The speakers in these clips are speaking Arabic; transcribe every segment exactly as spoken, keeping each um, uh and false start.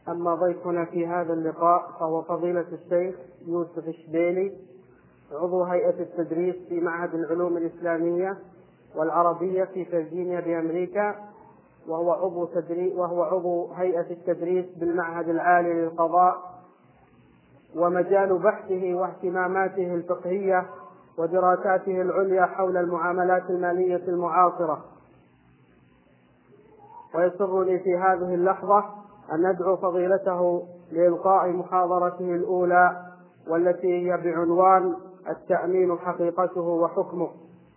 أما ضيفنا في هذا اللقاء فهو فضيلة الشيخ يوسف الشبيلي، عضو هيئة التدريس في معهد العلوم الإسلامية والعربية في فرجينيا بأمريكا، وهو عضو تدريس وهو عضو هيئة التدريس بالمعهد العالي للقضاء. ومجال بحثه واهتماماته الفقهية ودراساته العليا حول المعاملات المالية المعاصرة. ويسرني في هذه اللحظة أن ندعو فضيلته لإلقاء محاضرته الأولى، والتي هي بعنوان التأمين حقيقته وحكمه.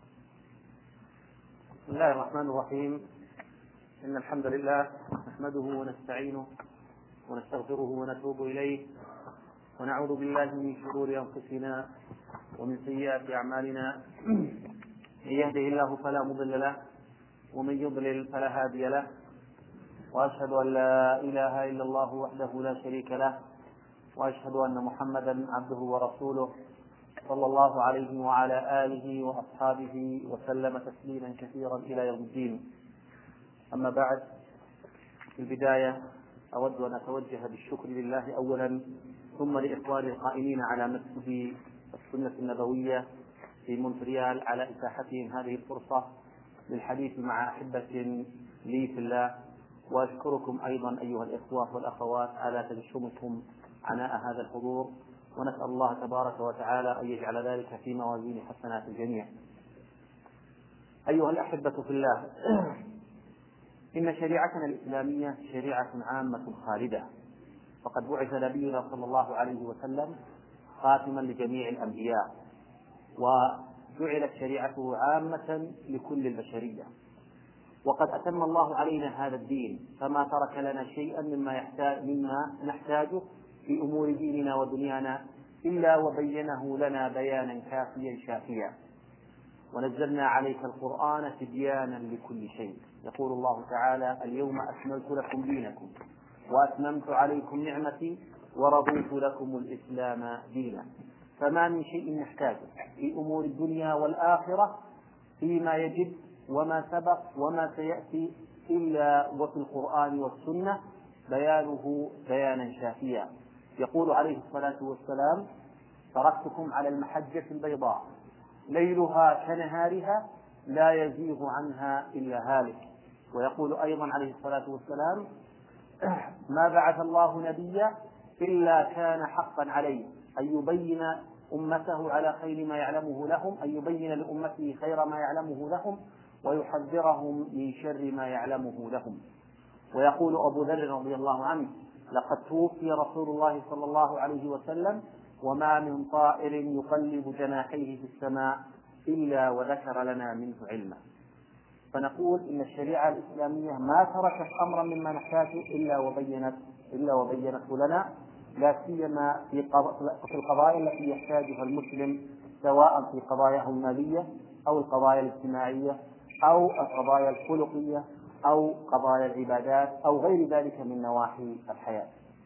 بسم الله الرحمن الرحيم. إن الحمد لله نحمده ونستعينه ونستغفره ونتوب إليه، ونعوذ بالله من شرور أنفسنا ومن سيئات أعمالنا. من يهده الله فلا مضل له ومن يضلل فلا هادي له، وأشهد أن لا إله إلا الله وحده لا شريك له، وأشهد أن محمدا عبده ورسوله صلى الله عليه وعلى آله وأصحابه وسلم تسليما كثيرا إلى يوم الدين. أما بعد، في البداية أود أن أتوجه بالشكر لله أولا، ثم لإخواني القائمين على مسجد السنة النبوية في مونتريال على إتاحتهم هذه الفرصة للحديث مع أحبة لي في الله. وأشكركم أيضا أيها الإخوة والأخوات على تجشمكم عناء هذا الحضور، ونسأل الله تبارك وتعالى أن يجعل ذلك في موازين حسنات الجميع. أيها الأحبة في الله، إن شريعتنا الإسلامية شريعة عامة خالدة، فقد بعث نبينا صلى الله عليه وسلم خاتما لجميع الأنبياء، وجعلت شريعته عامة لكل البشرية، وقد أتم الله علينا هذا الدين، فما ترك لنا شيئا مما يحتاج مما نحتاجه في أمور ديننا ودنيانا إلا وبينه لنا بيانا كافيا شافيا. ونزلنا عليك القرآن تبيانا لكل شيء. يقول الله تعالى: اليوم أكملت لكم دينكم وأتممت عليكم نعمتي ورضيت لكم الإسلام دينا. فما من شيء نحتاجه في أمور الدنيا والآخرة فيما يجب وما سبق وما سيأتي إلا وفي القرآن والسنة بيانه بيانا شافيا. يقول عليه الصلاة والسلام: تركتكم على المحجة البيضاء ليلها كنهارها لا يزيغ عنها إلا هالك. ويقول أيضا عليه الصلاة والسلام: ما بعث الله نبيا إلا كان حقا عليه أن يبين أمته على خير ما يعلمه لهم أن يبين لأمته خير ما يعلمه لهم ويحذرهم من شر ما يعلمه لهم. ويقول أبو ذر رضي الله عنه: لقد توفي رسول الله صلى الله عليه وسلم وما من طائر يقلب جناحيه في السماء إلا وذكر لنا منه علما. فنقول إن الشريعة الإسلامية ما تركت أمرا مما نحتاجه إلا وبينت إلا وبينته لنا، لا سيما في القضايا التي يحتاجها المسلم، سواء في قضاياه المالية أو القضايا الاجتماعية أو القضايا الخلقية أو قضايا العبادات أو غير ذلك من نواحي الحياة.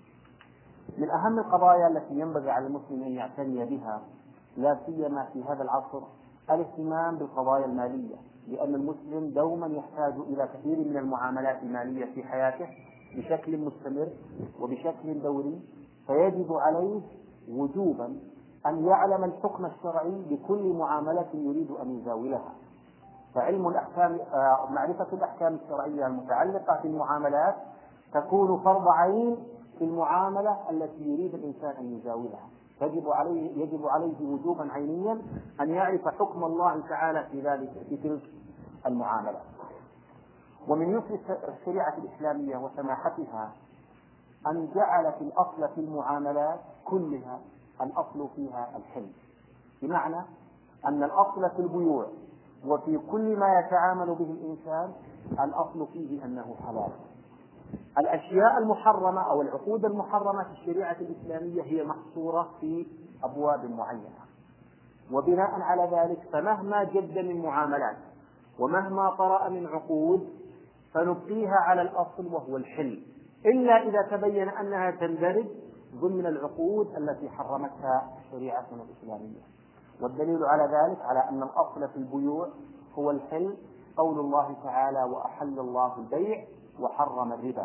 من أهم القضايا التي ينبغي على المسلم أن يعتني بها، لا سيما في هذا العصر، الاهتمام بالقضايا المالية، لأن المسلم دوما يحتاج إلى كثير من المعاملات المالية في حياته بشكل مستمر وبشكل دوري، فيجب عليه وجوبا أن يعلم الحكم الشرعي بكل معاملة يريد أن يزاولها. فعلم الأحكام معرفة الأحكام الشرعية المتعلقة في المعاملات تكون فرض عين في المعاملة التي يريد الإنسان أن يزاولها. يجب عليه يجب عليه وجوبا عينيا أن يعرف حكم الله تعالى في ذلك في تلك المعاملة. ومن يسر الشريعة الإسلامية وسماحتها أن جعل في الأصل في المعاملات كلها الأصل فيها الحل، بمعنى أن الأصل في البيوع وفي كل ما يتعامل به الإنسان الأصل فيه أنه حلال. الأشياء المحرمة أو العقود المحرمة في الشريعة الإسلامية هي محصورة في أبواب معينة، وبناء على ذلك فمهما جد من معاملات ومهما طرأ من عقود فنبقيها على الأصل وهو الحل، إلا إذا تبين أنها تندرج ضمن العقود التي حرمتها شريعتنا الإسلامية. والدليل على ذلك على أن الأصل في البيوع هو الحل قول الله تعالى: وأحل الله البيع وحرم الربا.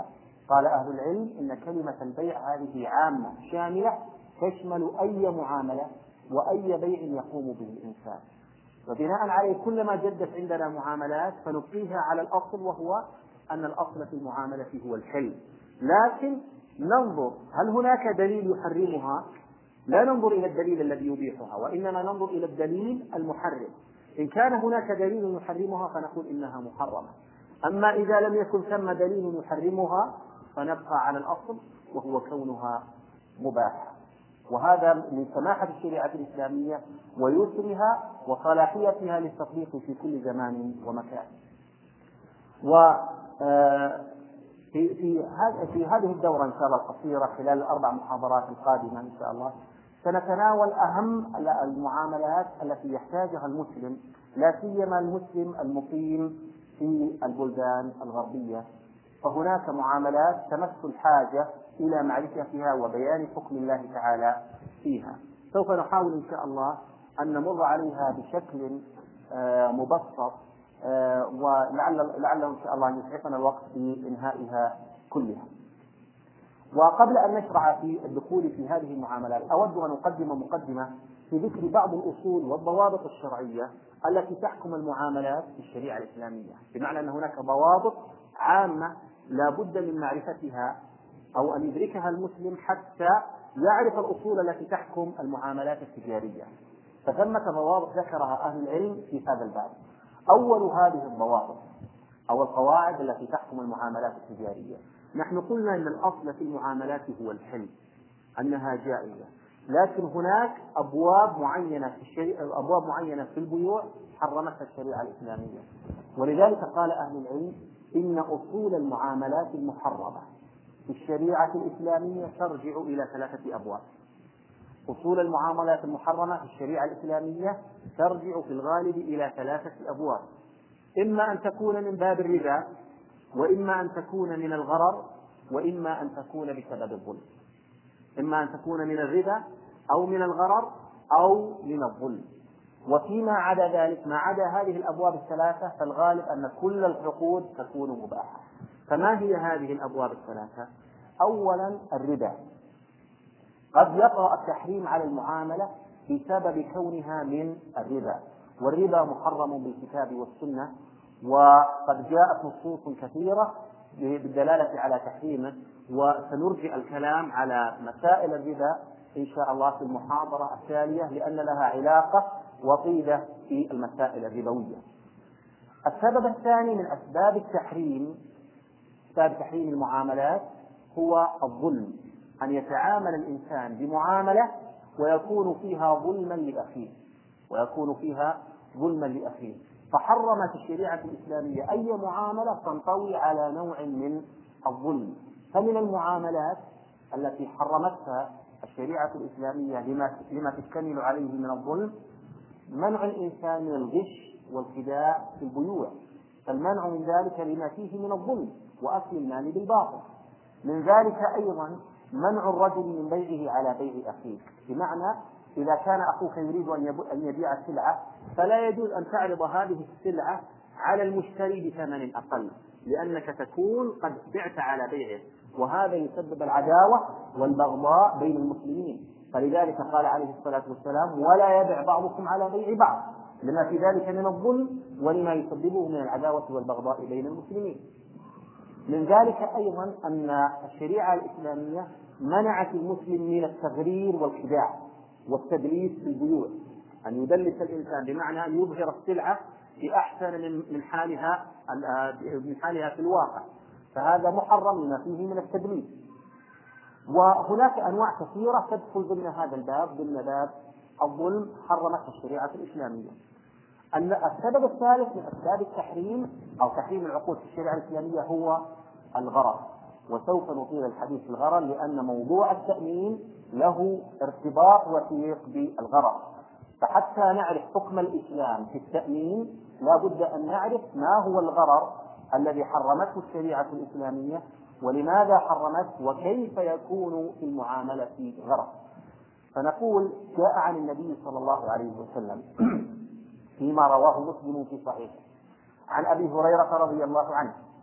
قال أهل العلم إن كلمة البيع هذه عامة شاملة تشمل أي معاملة وأي بيع يقوم به الإنسان، وبناء عليه كلما جدت عندنا معاملات فنبقيها على الأصل، وهو أن الأصل في المعاملة هو الحل. لكن ننظر هل هناك دليل يحرمها؟ لا ننظر إلى الدليل الذي يبيحها، وإنما ننظر إلى الدليل المحرم. إن كان هناك دليل يحرمها فنقول إنها محرمة، أما إذا لم يكن ثم دليل يحرمها فنبقى على الأصل وهو كونها مباحة. وهذا من سماحة الشريعة الإسلامية ويسرها وصلاحيتها للتطبيق في كل زمان ومكان. وفي في في هذه الدورة إن شاء الله القصيرة خلال الأربع محاضرات القادمة إن شاء الله سنتناول أهم المعاملات التي يحتاجها المسلم، لا سيما المسلم المقيم في البلدان الغربية، فهناك معاملات تمس الحاجة إلى معرفتها وبيان حكم الله تعالى فيها. سوف نحاول إن شاء الله أن نمر عليها بشكل مبسط، ولعل لعله إن شاء الله أن يسعفنا الوقت في إنهائها كلها. وقبل أن نشرع في الدخول في هذه المعاملات أود أن أقدم مقدمة في ذكر بعض الأصول والضوابط الشرعية التي تحكم المعاملات في الشريعة الإسلامية، بمعنى أن هناك ضوابط عامة لا بد من معرفتها أو أن يدركها المسلم حتى يعرف الأصول التي تحكم المعاملات التجارية. فثمة ضوابط ذكرها أهل العلم في هذا الباب. أول هذه الضوابط أو القواعد التي تحكم المعاملات التجارية، نحن قلنا أن الأصل في المعاملات هو الحل، أنها جائزة، لكن هناك أبواب معينة في الشريعة، أبواب معينة في البيوع حرمتها الشريعة الإسلامية. ولذلك قال أهل العلم إن أصول المعاملات المحرمة في الشريعة الإسلامية ترجع إلى ثلاثة أبواب. أصول المعاملات المحرمة في الشريعة الإسلامية ترجع في الغالب إلى ثلاثة أبواب، إما أن تكون من باب الربا، وإما أن تكون من الغرر، وإما أن تكون بسبب الظلم. إما أن تكون من الربا أو من الغرر أو من الظلم. وفيما عدا ذلك، ما عدا هذه الأبواب الثلاثة، فالغالب أن كل العقود تكون مباحة. فما هي هذه الأبواب الثلاثة؟ أولا الربا، قد يقع التحريم على المعاملة بسبب كونها من الربا، والربا محرم بالكتاب والسنة، وقد جاءت نصوص كثيرة بالدلالة على تحريمه، وسنرجع الكلام على مسائل الربا إن شاء الله في المحاضرة التالية، لأن لها علاقة وطيدة في المسائل الربوية. السبب الثاني من أسباب التحريم، أسباب تحريم المعاملات، هو الظلم، أن يتعامل الإنسان بمعاملة ويكون فيها ظلما لأخيه ويكون فيها ظلما لأخيه فحرمت الشريعة الإسلامية أي معاملة تنطوي على نوع من الظلم. فمن المعاملات التي حرمتها الشريعة الإسلامية لما لما تشتمل عليه من الظلم منع الإنسان من الغش والخداع في البيوع، فالمنع من ذلك لما فيه من الظلم وأكل المال بالباطل. من ذلك أيضا منع الرجل من بيعه على بيع أخيه، بمعنى إذا كان أخوك يريد أن يبيع سلعة فلا يجوز أن تعرض هذه السلعة على المشتري بثمن أقل، لأنك تكون قد بعت على بيعه، وهذا يسبب العداوة والبغضاء بين المسلمين. فلذلك قال عليه الصلاة والسلام: ولا يبع بعضكم على بيع بعض، لما في ذلك من الظلم ولما يسببه من العداوة والبغضاء بين المسلمين. من ذلك أيضا أن الشريعة الإسلامية منعت المسلم من التغرير والخداع والتدليس في البيوع، أن يدلس الإنسان بمعنى أن يظهر السلعة بأحسن من حالها من حالها في الواقع، فهذا محرم لما فيه من التدليس. وهناك أنواع كثيرة تدخل ضمن هذا الباب، ضمن باب الظلم حرمتها الشريعة الإسلامية. أن السبب الثالث من أسباب التحريم أو تحريم العقود في الشريعة الإسلامية هو الغرر، وسوف نطيل الحديث في الغرر لأن موضوع التأمين له ارتباط وثيق بالغرر. فحتى نعرف حكم الإسلام في التأمين لا بد أن نعرف ما هو الغرر الذي حرمته الشريعة الإسلامية، ولماذا حرمته، وكيف يكون في المعاملة غرر. فنقول: جاء عن النبي صلى الله عليه وسلم فيما رواه مسلم في صحيحه عن أبي هريرة رضي الله عنه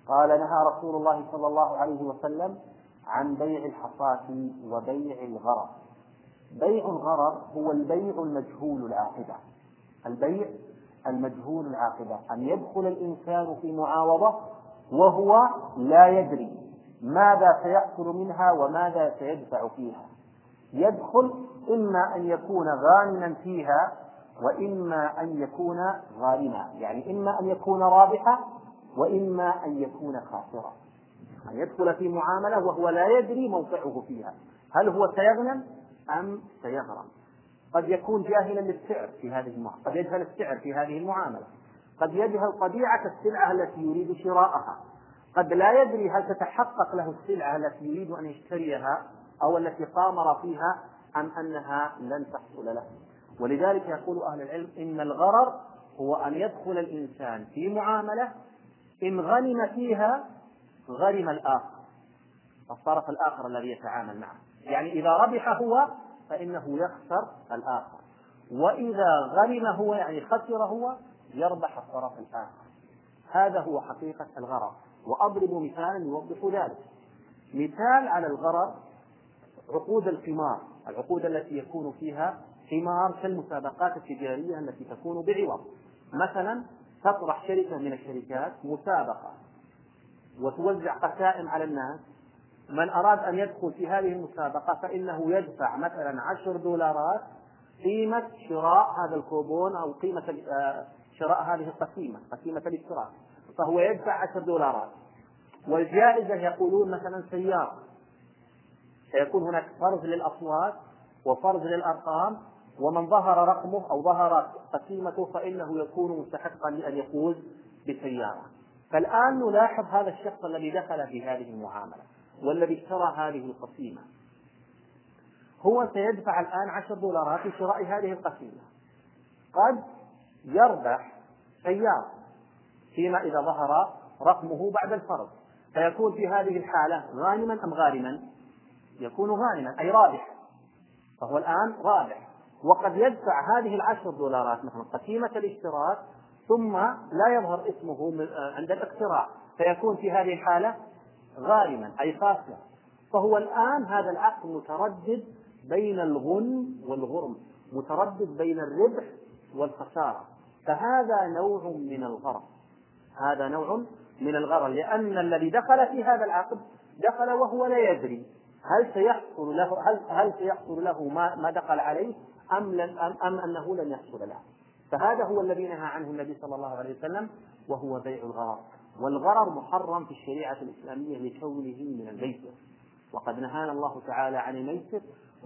قال: نهى رسول الله صلى الله عليه وسلم عن بيع الحصاة وبيع الغرر. بيع الغرر هو البيع المجهول العاقبة، البيع المجهول العاقبة، أن يدخل الإنسان في معاوضة وهو لا يدري ماذا سيحصل منها وماذا سيدفع فيها. يدخل إما أن يكون غانما فيها وإما أن يكون غارما، يعني إما أن يكون رابحا وإما أن يكون خاسرا. أن يدخل في معاملة وهو لا يدري موقعه فيها، هل هو سيغنم أم سيغرم. قد يكون جاهلا للسعر في هذه المعاملة، قد يجهل السعر في هذه المعاملة، قد يجهل طبيعة السلعة التي يريد شراءها، قد لا يدري هل تتحقق له السلعة التي يريد أن يشتريها أو التي قامر فيها أم أنها لن تحصل له. ولذلك يقول أهل العلم إن الغرر هو أن يدخل الإنسان في معاملة إن غنم فيها غرم الآخر، الطرف الآخر الذي يتعامل معه، يعني إذا ربح هو فإنه يخسر الآخر، وإذا غرم هو يعني خسر هو يربح الطرف الآخر. هذا هو حقيقة الغرر. وأضرب مثالا يوضح ذلك. مثال على الغرر عقود القمار، العقود التي يكون فيها قمار كالمسابقات التجارية التي تكون بعوض. مثلا تطرح شركة من الشركات مسابقة وتوزع قسائم على الناس، من أراد أن يدخل في هذه المسابقة فإنه يدفع مثلا عشر دولارات قيمة شراء هذا الكوبون أو قيمة شراء هذه القسيمة، قسيمة الاشتراك، فهو يدفع عشر دولارات. والجائزة يقولون مثلا سيارة، سيكون هناك فرز للأصوات وفرز للأرقام، ومن ظهر رقمه أو ظهر قسيمته فإنه يكون مستحقا لأن يفوز بسيارة. فالآن نلاحظ هذا الشخص الذي دخل في هذه المعاملة والذي اشترى هذه القسيمة، هو سيدفع الآن عشر دولارات لشراء هذه القسيمة، قد يربح سيارة فيما إذا ظهر رقمه بعد الفرض، فيكون في هذه الحالة غانما أم غارما؟ يكون غانما أي رابح، فهو الآن رابح. وقد يدفع هذه العشر دولارات مثلا قسيمة الاشتراك ثم لا يظهر اسمه عند الاقتراع، فيكون في هذه الحالة غارما أي خاسرا. فهو الآن هذا العقد متردد بين الغنم والغرم، متردد بين الربح والخسارة، فهذا نوع من الغرر، هذا نوع من الغرر، لأن الذي دخل في هذا العقد دخل وهو لا يدري هل سيحصل له هل هل سيحصل له ما ما دخل عليه أم لن أم, أم أنه لن يحصل له. فهذا هو الذي نهى عنه النبي صلى الله عليه وسلم، وهو بيع الغرر. والغرر محرم في الشريعة الإسلامية لكونه من الميسر، وقد نهانا الله تعالى عن الميسر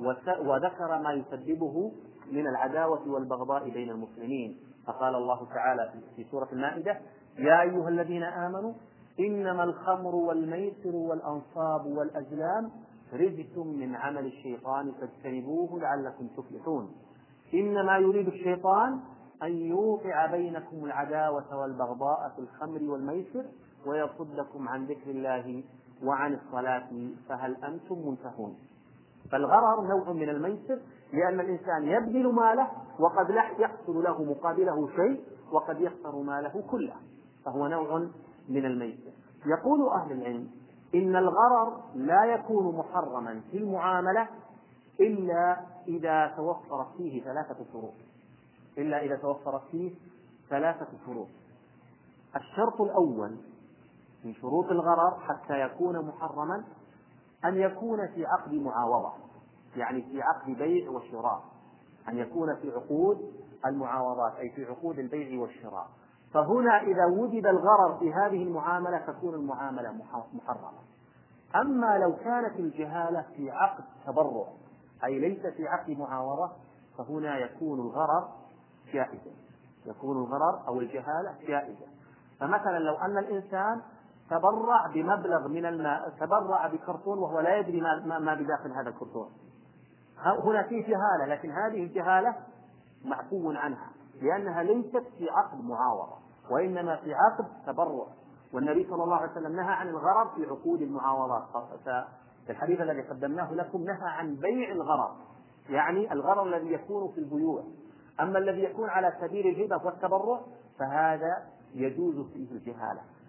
وذكر ما يسببه من العداوة والبغضاء بين المسلمين. فقال الله تعالى في سورة المائدة: يا أيها الذين آمنوا إنما الخمر والميسر والأنصاب والأزلام رجس من عمل الشيطان فاجتنبوه لعلكم تفلحون. إنما يريد الشيطان أن يوقع بينكم العداوة والبغضاء في الخمر والميسر ويصدكم عن ذكر الله وعن الصلاة فهل أنتم منتهون. فالغرر نوع من الميسر، لأن الإنسان يبذل ماله وقد لا يحصل له مقابله شيء وقد يخسر ماله كله، فهو نوع من الميسر. يقول أهل العلم إن الغرر لا يكون محرما في المعاملة إلا إذا توفرت فيه ثلاثة شروط، إلا إذا توفرت فيه ثلاثة شروط. الشرط الأول من شروط الغرر حتى يكون محرما أن يكون في عقد معاوضة، يعني في عقد بيع وشراء، أن يكون في عقود المعاوضات أي في عقود البيع والشراء. فهنا إذا وجد الغرر في هذه المعاملة تكون المعاملة محرمة. أما لو كانت الجهالة في عقد تبرع أي ليس في عقد معاوضة فهنا يكون الغرر جائزا، يكون الغرر أو الجهالة جائزة. فمثلا لو أن الإنسان تبرع بمبلغ من الماء، تبرع بكرتون وهو لا يدري ما, ما بداخل هذا الكرتون، هنا في جهالة، لكن هذه الجهالة معفو عنها لأنها ليست في عقد معاوضة وإنما في عقد تبرع. والنبي صلى الله عليه وسلم نهى عن الغرر في عقود المعاوضات، في الحديث الذي قدمناه لكم نهى عن بيع الغرر، يعني الغرر الذي يكون في البيوع. أما الذي يكون على سبيل الهبة والتبرع فهذا يجوز فيه الجهالة.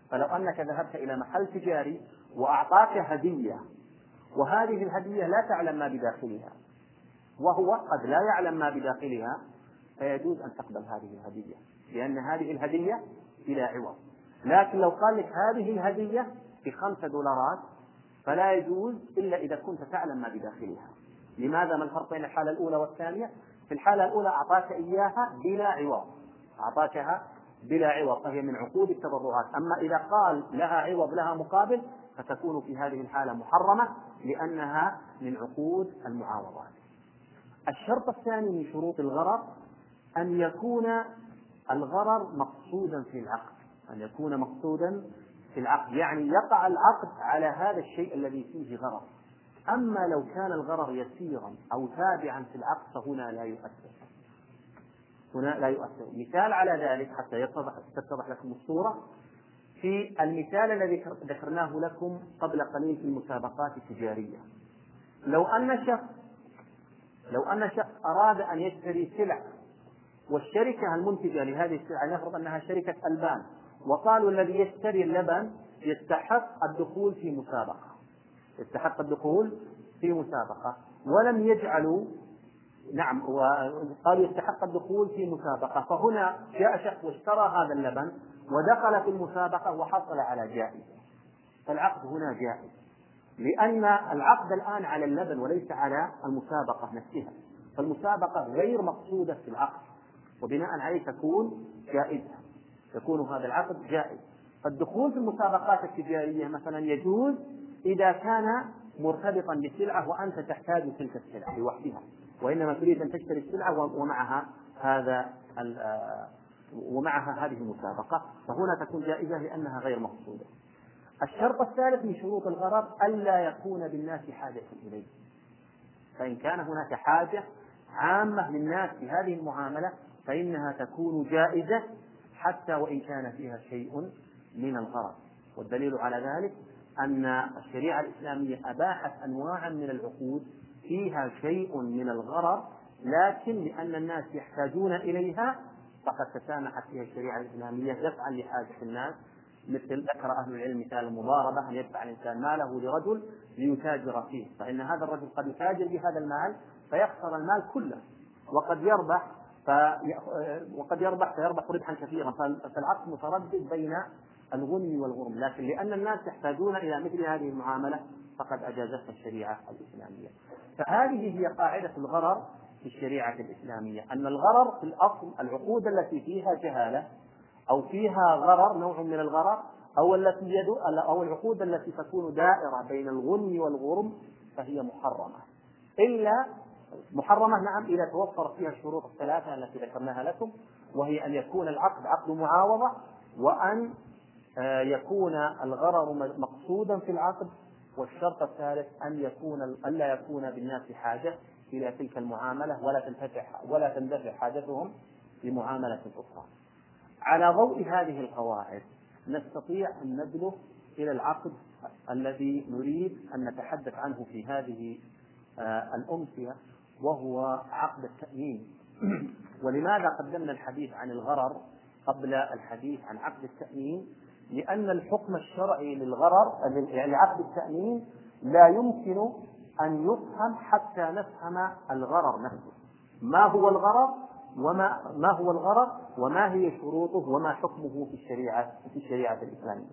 فلو أنك ذهبت إلى محل تجاري وأعطاك هدية، وهذه الهدية لا تعلم ما بداخلها، وهو قد لا يعلم ما بداخلها، فيجوز أن تقبل هذه الهدية، لأن هذه الهدية بلا عوض. لكن لو قال لك هذه الهدية بخمسة دولارات فلا يجوز إلا إذا كنت تعلم ما بداخلها. لماذا؟ ما الفرق بين الحالة الأولى والثانية؟ في الحالة الأولى أعطاك إياها بلا عوض، أعطاكها بلا عوض، فهي من عقود التبرعات. أما إذا قال لها عوض لها مقابل فتكون في هذه الحالة محرمة، لأنها من عقود المعاوضات. الشرط الثاني من شروط الغرر أن يكون الغرر مقصودا في العقد، أن يكون مقصودا في العقد، يعني يقع العقد على هذا الشيء الذي فيه غرر. أما لو كان الغرر يسيرا أو تابعا في العقد فهنا لا يؤثر، هنا لا يؤثر. مثال على ذلك حتى يتضح تتضح لكم الصورة، في المثال الذي ذكرناه لكم قبل قليل في المسابقات التجارية. لو أن شخص لو أن شخص أراد أن يشتري سلع، والشركة المنتجة لهذه السلع نفرض أنها شركة ألبان، وقالوا الذي يشتري اللبن يستحق الدخول في مسابقة، يستحق الدخول في مسابقة ولم يجعلوا نعم وقالوا يستحق الدخول في مسابقة، فهنا جاء شخص واشترى هذا اللبن ودخل في المسابقة وحصل على جائزة، فالعقد هنا جائز، لأن العقد الآن على اللبن وليس على المسابقة نفسها، فالمسابقة غير مقصودة في العقد، وبناء عليه تكون جائزة، يكون هذا العقد جائز. فالدخول في المسابقات التجارية مثلا يجوز إذا كان مرتبطا بسلعة وأنت تحتاج تلك السلعة لوحدها، وإنما تريد أن تشتري السلعة ومعها هذا ومعها هذه المسابقة، فهنا تكون جائزة لأنها غير مقصودة. الشرط الثالث من شروط الغرر ألا يكون بالناس حاجة إليه، فإن كان هناك حاجة عامة للناس في هذه المعاملة فإنها تكون جائزة حتى وإن كان فيها شيء من الغرر. والدليل على ذلك أن الشريعة الإسلامية أباحت أنواعا من العقود فيها شيء من الغرر، لكن لأن الناس يحتاجون إليها فقد تسامحت فيها الشريعة الإسلامية دفعا لحاجة الناس. مثل ذكر أهل العلم مثال المضاربة، أن يدفع الإنسان ماله لرجل ليتاجر فيه، فإن هذا الرجل قد يتاجر بهذا المال فيخسر المال كله، وقد يربح في وقد يربح فيربح ربحا كثيرا، فالعقد متردد بين الغنم والغرم، لكن لأن الناس يحتاجون إلى مثل هذه المعاملة فقد أجازتها الشريعة الإسلامية. فهذه هي قاعدة الغرر في الشريعة الإسلامية، أن الغرر في الأصل العقود التي فيها جهالة أو فيها غرر نوع من الغرر، أو التي يدو أو العقود التي تكون دائرة بين الغنم والغرم فهي محرمة، إلا محرمة نعم إذا توفرت فيها الشروط الثلاثة التي ذكرناها لكم، وهي أن يكون العقد عقد معاوضة، وأن يكون الغرر مقصودا في العقد، والشرط الثالث أن يكون ألا يكون بالناس حاجة إلى تلك المعاملة ولا تندفع ولا تندفع حاجتهم بمعاملة أخرى. على ضوء هذه القواعد نستطيع أن ندلف إلى العقد الذي نريد أن نتحدث عنه في هذه الأمثلة، وهو عقد التأمين. ولماذا قدمنا الحديث عن الغرر قبل الحديث عن عقد التأمين؟ لأن الحكم الشرعي للغرر لعقد التأمين لا يمكن أن يفهم حتى نفهم الغرر نفسه، ما هو الغرر وما ما هو الغرر وما هي شروطه وما حكمه في الشريعة في الشريعة الإسلامية.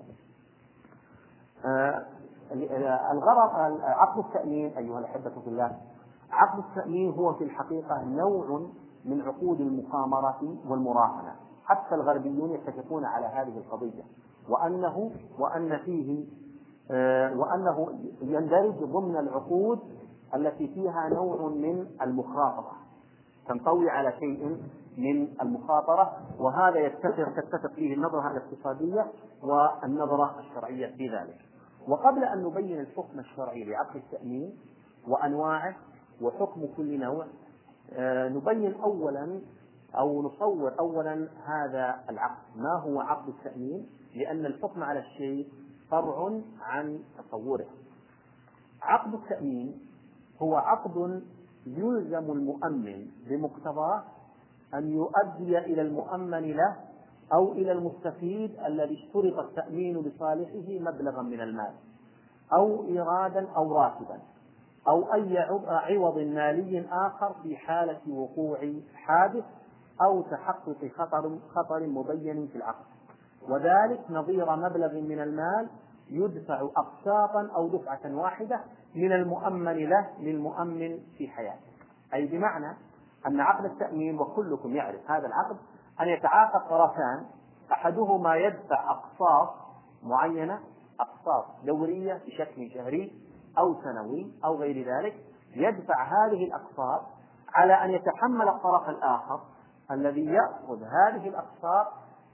آه الغرر عقد التأمين أيها الأحبة في الله، عقد التأمين هو في الحقيقة نوع من عقود المخامرة والمراهنة، حتى الغربيون يتفقون على هذه القضية، وأنه وأن فيه آه وأنه يندرج ضمن العقود التي فيها نوع من المخاطرة، تنطوي على شيء من المخاطرة، وهذا يتفق تتفق فيه النظرة الاقتصادية والنظرة الشرعية في ذلك. وقبل أن نبين الحكم الشرعي لعقد التأمين وأنواعه وحكم كل نوع، آه نبين أولا أو نصور أولا هذا العقد، ما هو عقد التأمين، لأن الحكم على الشيء فرع عن تصوره. عقد التأمين هو عقد يلزم المؤمن بمقتضاه أن يؤدي إلى المؤمن له أو إلى المستفيد الذي اشترط التأمين لصالحه مبلغا من المال، أو إيرادا أو راتبا، أو أي عوض مالي آخر في حالة وقوع حادث أو تحقق خطر خطر مبين في العقد، وذلك نظير مبلغ من المال يدفع أقساطا أو دفعة واحدة من المؤمن له للمؤمن في حياته. أي بمعنى أن عقد التأمين، وكلكم يعرف هذا العقد، أن يتعاقد طرفان أحدهما يدفع أقساط معينة، أقساط دورية بشكل شهري أو سنوي أو غير ذلك، يدفع هذه الأقساط على أن يتحمل الطرف الآخر الذي يأخذ هذه الأقساط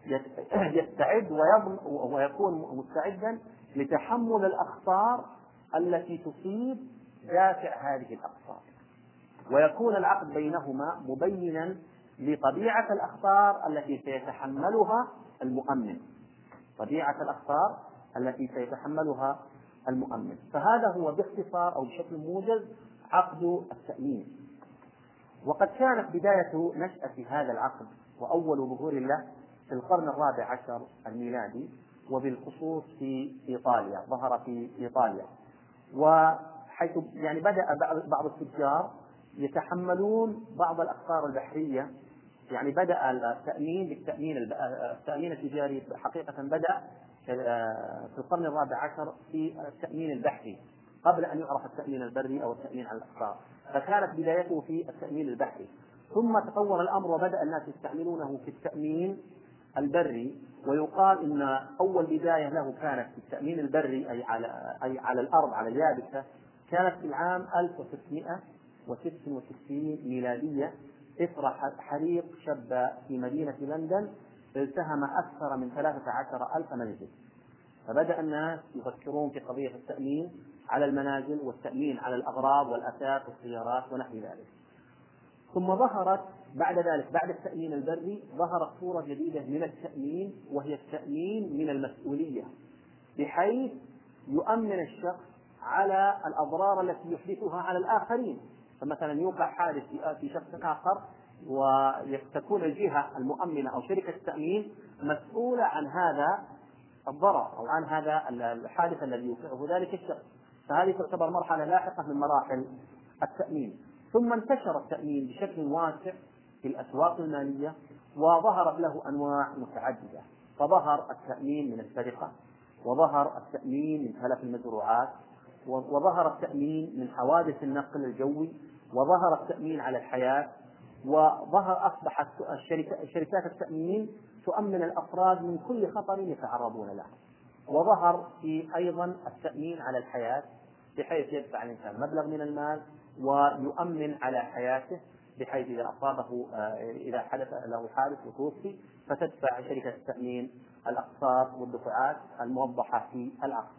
يستعد ويكون مستعدا لتحمل الأخطار التي تصيب دافع هذه الأقساط، ويكون العقد بينهما مبينا لطبيعة الأخطار التي سيتحملها المؤمن، طبيعة الأخطار التي سيتحملها المؤمن. فهذا هو باختصار أو بشكل موجز عقد التأمين. وقد كانت بداية نشأة هذا العقد وأول ظهور له في القرن الرابع عشر الميلادي، وبالخصوص في إيطاليا، ظهر في إيطاليا، وحيث يعني بدأ بعض التجار يتحملون بعض الأخطار البحرية. يعني بدأ التأمين بالتأمين التأمين التجاري حقيقة بدأ في القرن الرابع عشر في التأمين البحري قبل أن يعرف التأمين البري أو التأمين على الأخطار، فكانت بدايته في التأمين البحري، ثم تطور الأمر وبدأ الناس يستعملونه في التأمين البري. ويقال إن أول بداية له كانت في التأمين البري أي على أي على الأرض على اليابسة، كانت في العام ألف وستمائة وستة وستين ميلادية إثر حريق شب في مدينة لندن التهم أكثر من ثلاثة عشر ألف منزل. فبدأ الناس يفكرون في قضية التأمين على المنازل والتأمين على الأغراض والأثاث والسيارات ونحو ذلك. ثم ظهرت بعد ذلك بعد التأمين البري ظهرت صورة جديدة من التأمين، وهي التأمين من المسؤولية، بحيث يؤمن الشخص على الأضرار التي يحدثها على الآخرين. فمثلا يوقع حادث في شخص آخر وتكون الجهة المؤمنة أو شركة التأمين مسؤولة عن هذا الضرر أو عن هذا الحادث الذي يوقعه ذلك الشخص، فهذه تعتبر مرحلة لاحقة من مراحل التأمين. ثم انتشر التأمين بشكل واسع في الأسواق المالية، وظهرت له أنواع متعددة، فظهر التأمين من السرقة، وظهر التأمين من تلف المزروعات، وظهر التأمين من حوادث النقل الجوي، وظهر التأمين على الحياة، وظهر أصبحت شركات التأمين تؤمن الأفراد من كل خطر يتعرضون له. وظهر في أيضا التأمين على الحياة، بحيث يدفع الإنسان مبلغ من المال ويؤمن على حياته، بحيث إذا أصابه إذا حدث له حادث وتوفي فتدفع شركة التأمين الأقساط والدفعات الموضحة في العقد.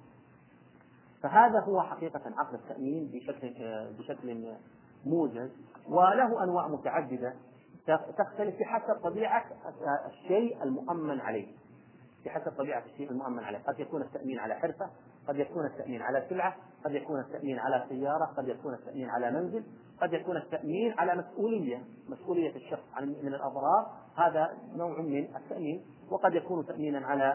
فهذا هو حقيقة عقد التأمين بشكل بشكل موجز، وله أنواع متعددة تختلف بحسب طبيعة الشيء المؤمن عليه، بحسب طبيعة الشيء المؤمن عليه. قد يكون التأمين على حرفة، قد يكون التأمين على سلعة، قد يكون التأمين على سيارة، قد يكون التأمين على منزل، قد يكون التأمين على مسؤولية مسؤولية الشخص من الأضرار، هذا نوع من التأمين. وقد يكون تأمينا على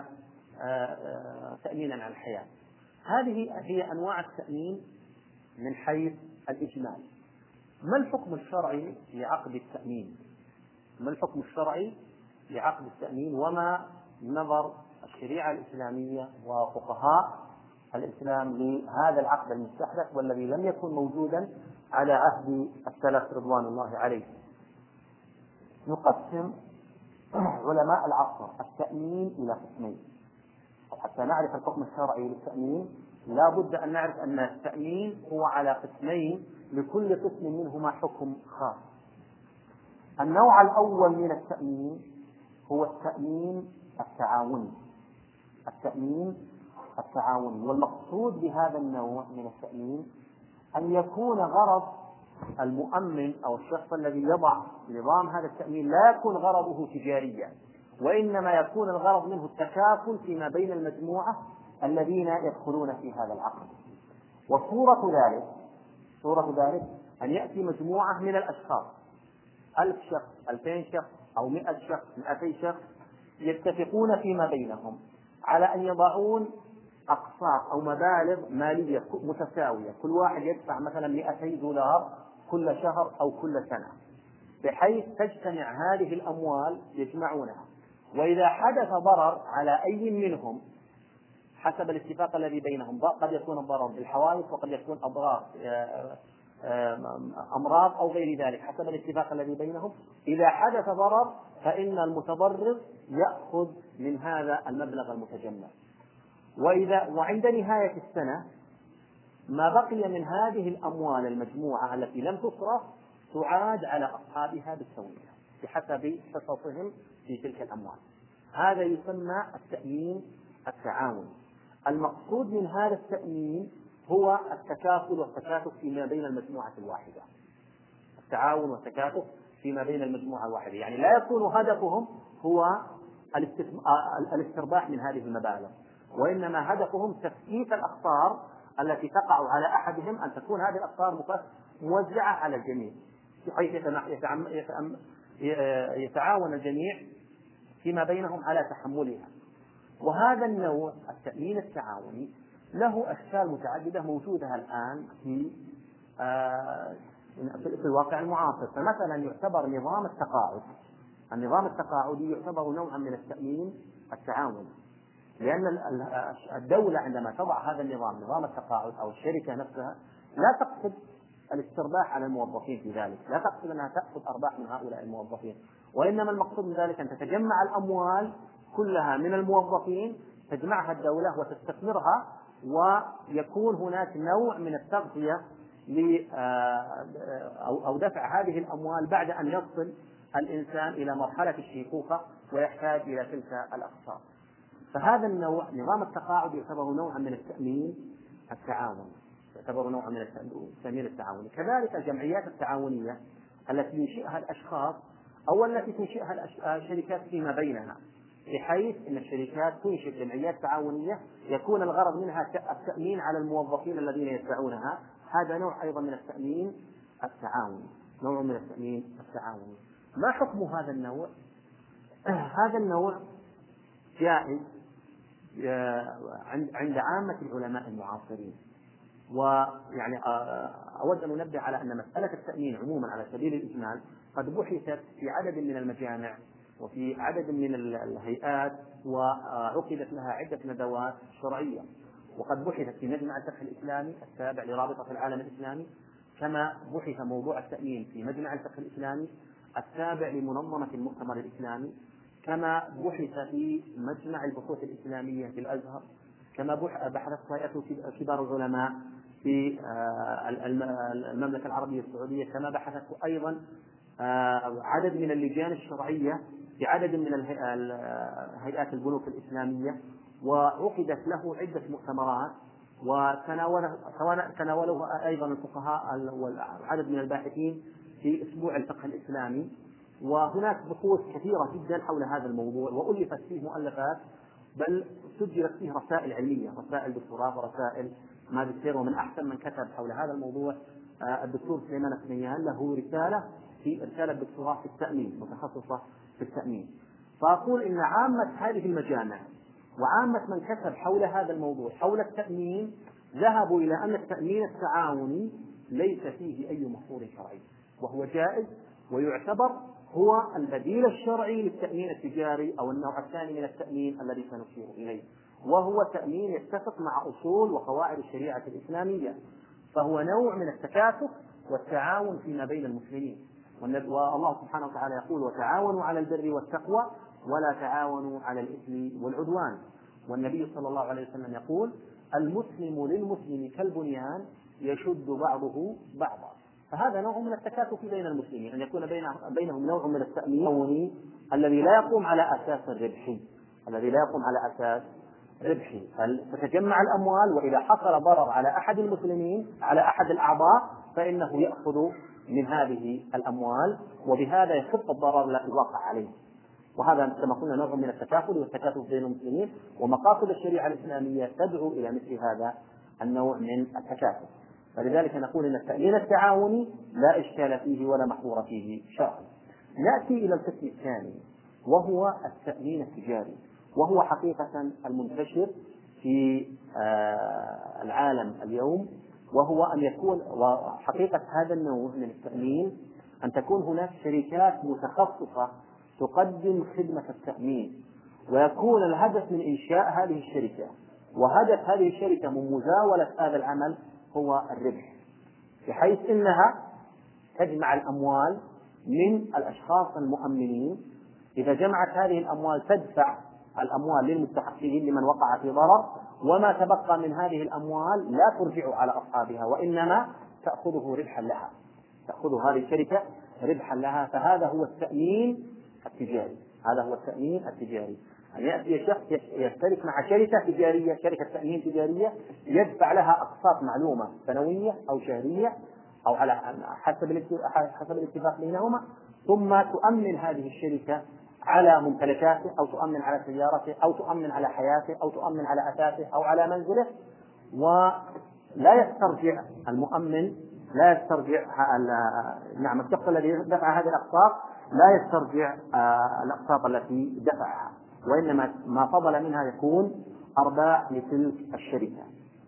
تأمينا على الحياة. هذه هي أنواع التأمين من حيث الإجمال. ما الحكم الشرعي لعقد التأمين؟ ما الحكم الشرعي لعقد التأمين، وما نظر الشريعة الإسلامية وفقهاء الإسلام لهذا العقد المستحدث والذي لم يكن موجودا على عهد السلف رضوان الله عليهم؟ نقسم علماء العصر التأمين إلى قسمين. حتى نعرف الحكم الشرعي للتأمين لا بد أن نعرف أن التأمين هو على قسمين، لكل قسم منهما حكم خاص. النوع الأول من التأمين هو التأمين التعاوني، التأمين التعاوني والمقصود بهذا النوع من التأمين أن يكون غرض المؤمن أو الشخص الذي يضع نظام هذا التأمين لا يكون غرضه تجاريا، وإنما يكون الغرض منه التكافل فيما بين المجموعة الذين يدخلون في هذا العقد. وصورة ذلك صورة ذلك أن يأتي مجموعة من الأشخاص، ألف شخص، ألفين شخص، أو مئة شخص، مئتي شخص، يتفقون فيما بينهم على أن يضعون أقساط أو مبالغ مالية متساوية، كل واحد يدفع مثلا مئتي دولار كل شهر أو كل سنة، بحيث تجتمع هذه الأموال يجمعونها، وإذا حدث ضرر على أي منهم حسب الاتفاق الذي بينهم، قد يكون الضرر بالحوادث وقد يكون أضرار أمراض أو غير ذلك حسب الاتفاق الذي بينهم، إذا حدث ضرر فإن المتضرر يأخذ من هذا المبلغ المتجمع. وإذا وعند نهاية السنة ما بقي من هذه الأموال المجموعة التي لم تصرف تعاد على أصحابها بالسوية بحسب حصصهم في تلك الأموال. هذا يسمى التأمين التعاوني. المقصود من هذا التأمين هو التكافل والتكاتف فيما بين المجموعة الواحدة، التعاون والتكاتف فيما بين المجموعة الواحدة، يعني لا يكون هدفهم هو الاسترباح من هذه المبالغ، وإنما هدفهم تثبيت الأخطار التي تقع على أحدهم، أن تكون هذه الأخطار موزعة على الجميع بحيث يتعاون الجميع فيما بينهم على تحملها. وهذا النوع التأمين التعاوني له أشكال متعددة موجودة الآن في في الواقع المعاصر. فمثلا يعتبر نظام التقاعد، النظام التقاعدي يعتبر نوعا من التأمين التعاوني، لأن الدولة عندما تضع هذا النظام، نظام التقاعد أو الشركة نفسها، لا تقصد الاسترباح على الموظفين في ذلك، لا تقصد أنها تأخذ أرباح من هؤلاء الموظفين، وإنما المقصود من ذلك أن تتجمع الأموال كلها من الموظفين، تجمعها الدولة وتستثمرها، ويكون هناك نوع من التغطية أو دفع هذه الأموال بعد أن يصل الإنسان إلى مرحلة الشيخوخة ويحتاج إلى تلك الأقساط. فهذا النوع نظام التقاعد يعتبر نوعا من التأمين التعاوني، يعتبر نوعا من التأمين التعاوني. كذلك الجمعيات التعاونية التي ينشئها الأشخاص أو التي تنشئها الشركات فيما بينها، بحيث أن الشركات تنشئ جمعيات تعاونية يكون الغرض منها التأمين على الموظفين الذين يتبعونها، هذا نوع أيضا من التأمين التعاوني، نوع من التأمين التعاوني. ما حكم هذا النوع؟ هذا النوع جائز عند عامة العلماء المعاصرين. ويعني أود أن أنبه على أن مسألة التأمين عموما على سبيل الإجمال قد بحثت في عدد من المجامع وفي عدد من الهيئات، وعقدت لها عدة ندوات شرعية، وقد بحثت في مجمع الفقه الإسلامي التابع لرابطة العالم الإسلامي، كما بحث موضوع التأمين في مجمع الفقه الإسلامي التابع لمنظمة المؤتمر الإسلامي، كما بحث في مجمع البحوث الإسلامية في الأزهر، كما بحثت هيئة كبار العلماء في المملكة العربية السعودية، كما بحثت أيضا عدد من اللجان الشرعية في عدد من هيئات البنوك الإسلامية، وعقدت له عدة مؤتمرات، وتناوله أيضا الفقهاء وعدد من الباحثين في أسبوع الفقه الإسلامي. وهناك بحوث كثيرة جدا حول هذا الموضوع، وألفت فيه مؤلفات، بل سجلت فيه رسائل علمية، رسائل دكتوراه ورسائل ماجستير. ومن أحسن من كتب حول هذا الموضوع الدكتور سليمان الثنيان، له رسالة في رسالة دكتوراه في التأمين متخصصة في التأمين. فأقول إن عامة هذه المجامع وعامة من كتب حول هذا الموضوع حول التأمين ذهبوا إلى أن التأمين التعاوني ليس فيه أي محظور شرعي، وهو جائز ويعتبر هو البديل الشرعي للتأمين التجاري أو النوع الثاني من التأمين الذي سنشير إليه، وهو تأمين يتفق مع أصول وقواعد الشريعة الإسلامية، فهو نوع من التكاتف والتعاون فيما بين المسلمين. والله سبحانه وتعالى يقول: وتعاونوا على البر والتقوى ولا تعاونوا على الإثم والعدوان. والنبي صلى الله عليه وسلم يقول: المسلم للمسلم كالبنيان يشد بعضه بعضا. فهذا نوع من التكاتف بين المسلمين، أن يكون بينهم نوع من التأمين الذي لا يقوم على أساس الربحي، الذي لا يقوم على أساس ربحي. فتجمع الأموال، وإذا حصل ضرر على أحد المسلمين على أحد الأعضاء فإنه يأخذ من هذه الأموال، وبهذا يخف الضرر الذي وقع عليه. وهذا كما قلنا نوع من التكافل والتكاتف بين المسلمين، ومقاصد الشريعة الإسلامية تدعو إلى مثل هذا النوع من التكاتف. فلذلك نقول إن التأمين التعاوني لا إشكال فيه ولا محظور فيه شرعا. نأتي إلى القسم الثاني، وهو التأمين التجاري، وهو حقيقة المنتشر في العالم اليوم، وهو أن يكون وحقيقة هذا النوع من التأمين أن تكون هناك شركات متخصصة تقدم خدمة التأمين، ويكون الهدف من إنشاء هذه الشركة وهدف هذه الشركة من مزاولة هذا العمل هو الربح، بحيث إنها تجمع الأموال من الأشخاص المؤمنين. إذا جمعت هذه الأموال تدفع الأموال للمستحقين لمن وقع في ضرر، وما تبقى من هذه الأموال لا ترجع على أصحابها وإنما تأخذه ربحا لها، تأخذ هذه الشركة ربحا لها. فهذا هو التأمين التجاري، هذا هو التأمين التجاري، أن يأتي شخص يشترك مع شركة تجارية، شركة تأمين تجارية، يدفع لها أقساط معلومة سنوية أو شهرية أو على حسب حسب الاتفاق بينهما، ثم تؤمن هذه الشركة على ممتلكاته أو تؤمن على سيارته أو تؤمن على حياته أو تؤمن على أثاثه أو على منزله، ولا يسترجع المؤمن لا يسترجع نعم الشخص الذي دفع هذه الأقساط لا يسترجع الأقساط التي دفعها، وإنما ما فضل منها يكون أرباح لتلك الشركة.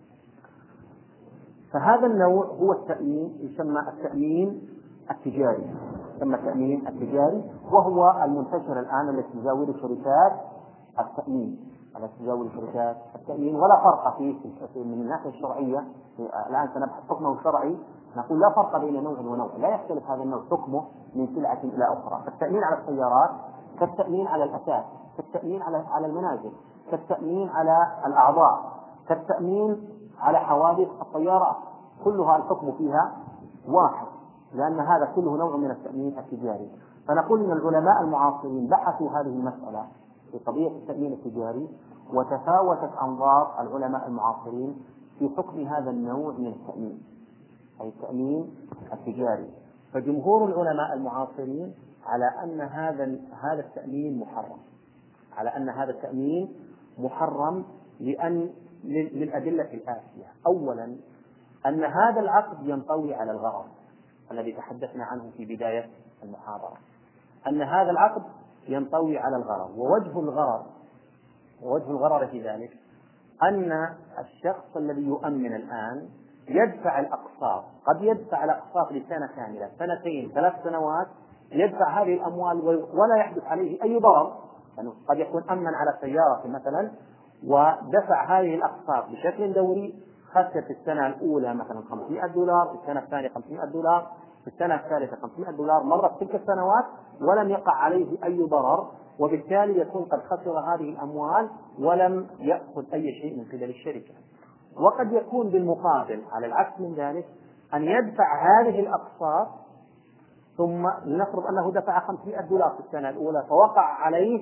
فهذا النوع هو التأمين، يسمى التأمين التجاري، يسمى التأمين التجاري، وهو المنتشر الآن الذي تزاول شركات التأمين التي تزاول شركات التأمين، ولا فرق فيه من الناحية الشرعية. الآن سنبحث حكمه الشرعي، نقول لا فرق بين نوع ونوع، لا يختلف هذا النوع حكمه من سلعة إلى أخرى. فالتأمين على السيارات كالتأمين على الأثاث، كالتأمين على على المنازل، كالتأمين على الأعضاء، كالتأمين على حوادث الطيارات، كلها الحكم فيها واحد، لأن هذا كله نوع من التأمين التجاري. فنقول إن العلماء المعاصرين بحثوا هذه المسألة في قضية التأمين التجاري، وتفاوتت أنظار العلماء المعاصرين في حكم هذا النوع من التأمين، أي التأمين التجاري. فجمهور العلماء المعاصرين على أن هذا هذا التأمين محرم، على أن هذا التأمين محرم لأن للأدلة الآتية. أولا، أن هذا العقد ينطوي على الغرر الذي تحدثنا عنه في بداية المحاضرة، أن هذا العقد ينطوي على الغرر، ووجه الغرر ووجه الغرر في ذلك أن الشخص الذي يؤمن الآن يدفع الأقساط، قد يدفع الأقساط لسنة كاملة، سنتين، ثلاث سنوات، يدفع هذه الأموال ولا يحدث عليه أي ضرر. يعني قد يكون أمن على سيارة مثلا ودفع هذه الأقساط بشكل دوري، خسر في السنة الأولى مثلا خمسمائة دولار، في السنة الثانية خمسمائة دولار، في السنة الثالثة خمسمائة دولار، مرت تلك السنوات ولم يقع عليه أي ضرر، وبالتالي يكون قد خسر هذه الأموال ولم يأخذ أي شيء من قبل الشركة. وقد يكون بالمقابل على العكس من ذلك أن يدفع هذه الأقساط، ثم لنفرض أنه دفع خمسمائة دولار في السنة الأولى، فوقع عليه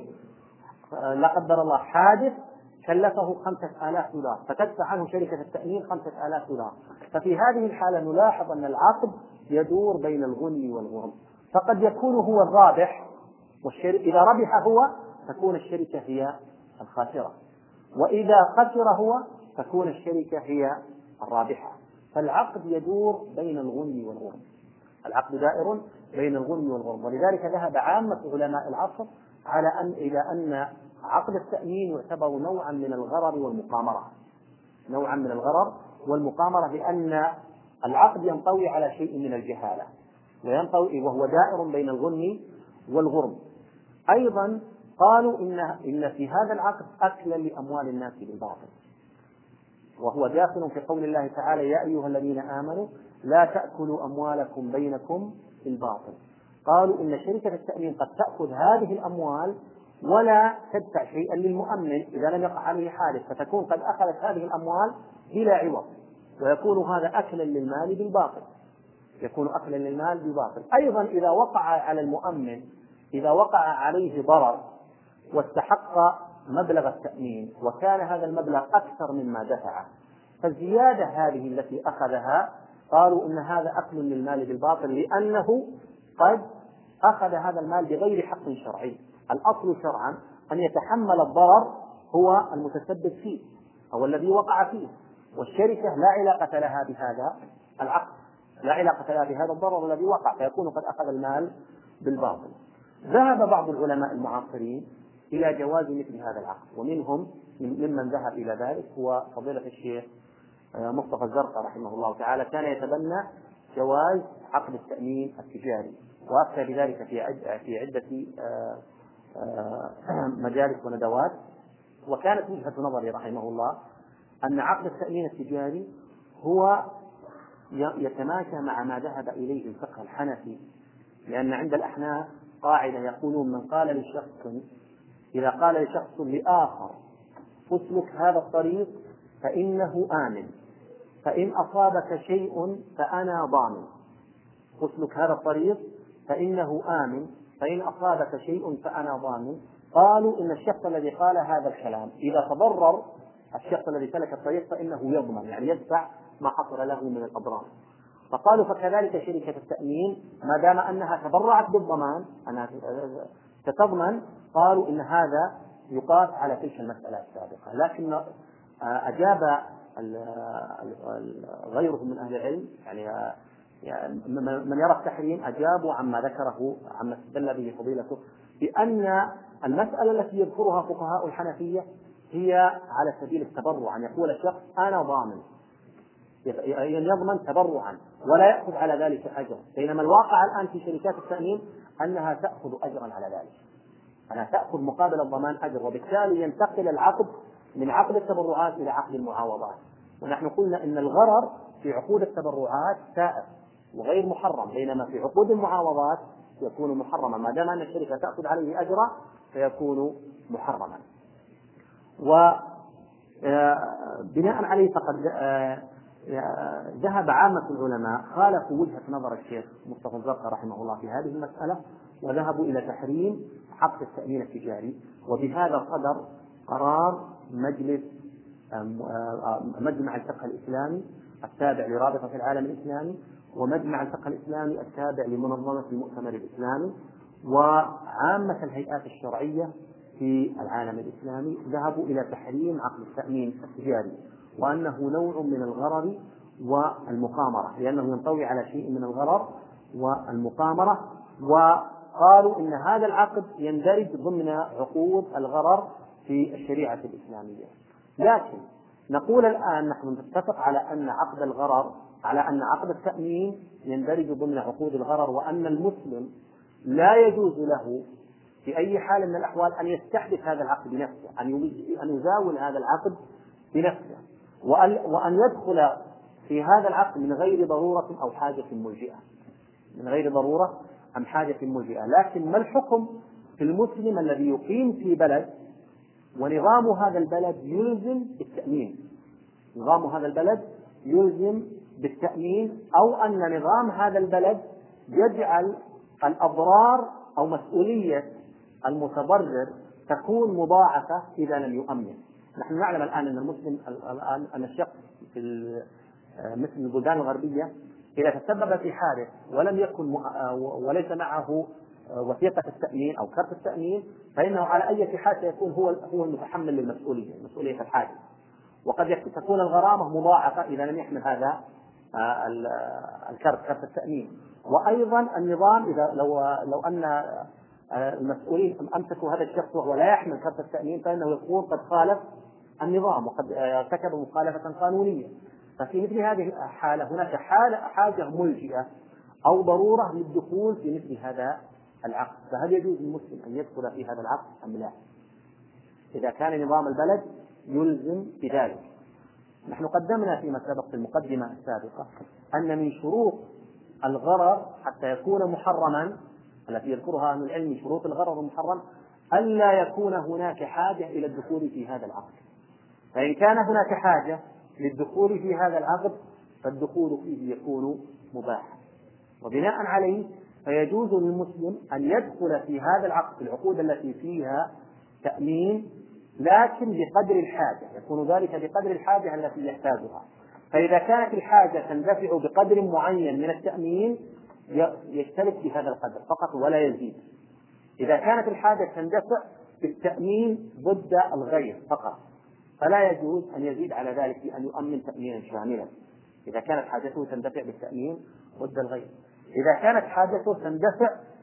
لا قدر الله حادث كلفه خمسة آلاف دولار، فتدفع عنه شركة التأمين خمسة آلاف دولار. ففي هذه الحالة نلاحظ أن العقد يدور بين الغنم والغرم، فقد يكون هو الرابح، إذا ربح هو تكون الشركة هي الخاسرة، وإذا خسر هو تكون الشركة هي الرابحة. فالعقد يدور بين الغنم والغرم، العقد دائر بين الغنم والغرم. ولذلك ذهب عامة علماء العصر على أن إلى أن عقد التأمين يعتبر نوعا من الغرر والمقامرة، نوعا من الغرر والمقامرة، لأن العقد ينطوي على شيء من الجهالة وينطوي وهو دائر بين الغنم والغرم. أيضا قالوا إن إن في هذا العقد أكلا لأموال الناس بالباطل، وهو داخل في قول الله تعالى: يا أيها الذين آمنوا لا تأكلوا أموالكم بينكم بالباطل. قالوا إن شركة التأمين قد تأخذ هذه الأموال ولا تدفع شيئا للمؤمن إذا لم يقع عليه حادث، فتكون قد أخذت هذه الأموال بلا عوض، ويكون هذا أكلا للمال بالباطل، يكون أكلا للمال بالباطل. أيضا إذا وقع على المؤمن إذا وقع عليه ضرر واستحق مبلغ التأمين وكان هذا المبلغ أكثر مما دفعه، فالزيادة هذه التي أخذها قالوا إن هذا أكل للمال بالباطل، لأنه قد أخذ هذا المال بغير حق شرعي. الأصل شرعا أن يتحمل الضرر هو المتسبب فيه أو الذي وقع فيه، والشركة لا علاقة لها بهذا العقد، لا علاقة لها بهذا الضرر الذي وقع، فيكون قد أخذ المال بالباطل. ذهب بعض العلماء المعاصرين إلى جواز مثل هذا العقد، ومنهم ممن ذهب إلى ذلك هو فضيلة الشيخ مصطفى الزرقاء رحمه الله تعالى، كان يتبنى جواز عقد التأمين التجاري، وأفتى بذلك في في عدة مجالس وندوات. وكانت وجهة نظري رحمه الله أن عقد التأمين التجاري هو يتماشى مع ما ذهب إليه الفقه الحنفي، لأن عند الأحناف قاعدة يقولون من قال لشخص إذا قال لشخص لآخر اسلك هذا الطريق فإنه آمن، فإن أصابك شيء فأنا ضامن. اسلك هذا الطريق فإنه آمن، فإن أصابك شيء فأنا ضامن. قالوا إن الشخص الذي قال هذا الكلام إذا تضرر الشخص الذي سلك الطريق فإنه يضمن، يعني يدفع ما حصل له من الأضرار. فقالوا فكذلك شركة التأمين ما دام أنها تبرعت بالضمان أنها تتضمن، قالوا إن هذا يقاس على تلك المسألة السابقة. لكن أجاب غيرهم من أهل العلم، يعني من يرى التحريم أجابوا عما ذكره عما استدل به فضيلته بأن المسألة التي يذكرها فقهاء الحنفية هي على سبيل التبرع، أن يقول الشخص أنا ضامن، يضمن تبرعا ولا يأخذ على ذلك أجر، بينما الواقع الآن في شركات التأمين أنها تأخذ أجرا على ذلك، أنها تأخذ مقابل الضمان أجر، وبالتالي ينتقل العقد من عقد التبرعات إلى عقد المعاوضات. ونحن قلنا إن الغرر في عقود التبرعات سائر وغير محرم، بينما في عقود المعاوضات يكون محرما، ما دام أن الشركة تأخذ عليه أجرا فيكون محرما. وبناء عليه فقد ذهب عامة العلماء خالفوا وجهة نظر الشيخ مصطفى الزرقاء رحمه الله في هذه المسألة، وذهبوا إلى تحريم عقد التأمين التجاري. وبهذا صدر قرار مجلس مجمع الفقه الإسلامي التابع لرابطة العالم الإسلامي، ومجمع الفقه الإسلامي التابع لمنظمة المؤتمر الإسلامي، وعامة الهيئات الشرعية في العالم الإسلامي ذهبوا إلى تحريم عقد التأمين التجاري، وأنه نوع من الغرر والمقامرة، لأنه ينطوي على شيء من الغرر والمقامرة. وقالوا إن هذا العقد يندرج ضمن عقود الغرر في الشريعة الإسلامية. لكن نقول الآن نحن نتفق على أن عقد الغرر على أن عقد التأمين يندرج ضمن عقود الغرر، وأن المسلم لا يجوز له في أي حال من الأحوال أن يستحدث هذا العقد بنفسه، أن يزاول هذا العقد بنفسه، وأن يدخل في هذا العقد من غير ضرورة أو حاجة ملجئة، من غير ضرورة أم حاجة ملجئة. لكن ما الحكم في المسلم الذي يقيم في بلد ونظام هذا البلد يلزم بالتأمين، نظام هذا البلد يلزم بالتأمين، أو أن نظام هذا البلد يجعل الأضرار أو مسؤولية المتضرر تكون مضاعفة إذا لم يؤمن. نحن نعلم الآن أن المسلم الآن أن الشخص في مثل البلدان الغربية إذا تسبب في حادث ولم يكن وليس معه وثيقة التأمين أو كرت التأمين، فإنه على أي حال سيكون هو هو المتحمل للمسؤولية، مسؤولية الحادث، وقد تكون الغرامة مضاعفة إذا لم يحمل هذا الكرت كرت التأمين. وأيضا النظام إذا لو لو أن المسؤولين أمسكوا هذا الشخص وهو لا يحمل كرت التأمين فإنه يكون قد خالف النظام وقد ارتكب مخالفة قانونية. ففي مثل هذه الحالة هناك حالة حاجة ملجئة أو ضرورة للدخول في مثل هذا العقد، فهل يجوز للمسلم أن يدخل في هذا العقد أم لا؟ إذا كان نظام البلد يلزم بذلك. نحن قدمنا فيما سبق في المقدمة السابقة أن من شروط الغرر حتى يكون محرما التي يذكرها أهل العلم من شروط الغرر المحرم ألا يكون هناك حاجة إلى الدخول في هذا العقد، فإن كان هناك حاجة للدخول في هذا العقد فالدخول فيه يكون مباحا، وبناء عليه فيجوز للمسلم أن يدخل في هذا العقد العقود التي فيها تأمين، لكن بقدر الحاجة، يكون ذلك بقدر الحاجة التي يحتاجها. فإذا كانت الحاجة تندفع بقدر معين من التأمين يشترك في هذا القدر فقط ولا يزيد. إذا كانت الحاجة تندفع بالتأمين ضد الغير فقط فلا يجوز أن يزيد على ذلك بأن يؤمن تأمينا شاملا، إذا كانت حاجته تندفع بالتأمين ضد الغير. إذا كانت حاجته تندفع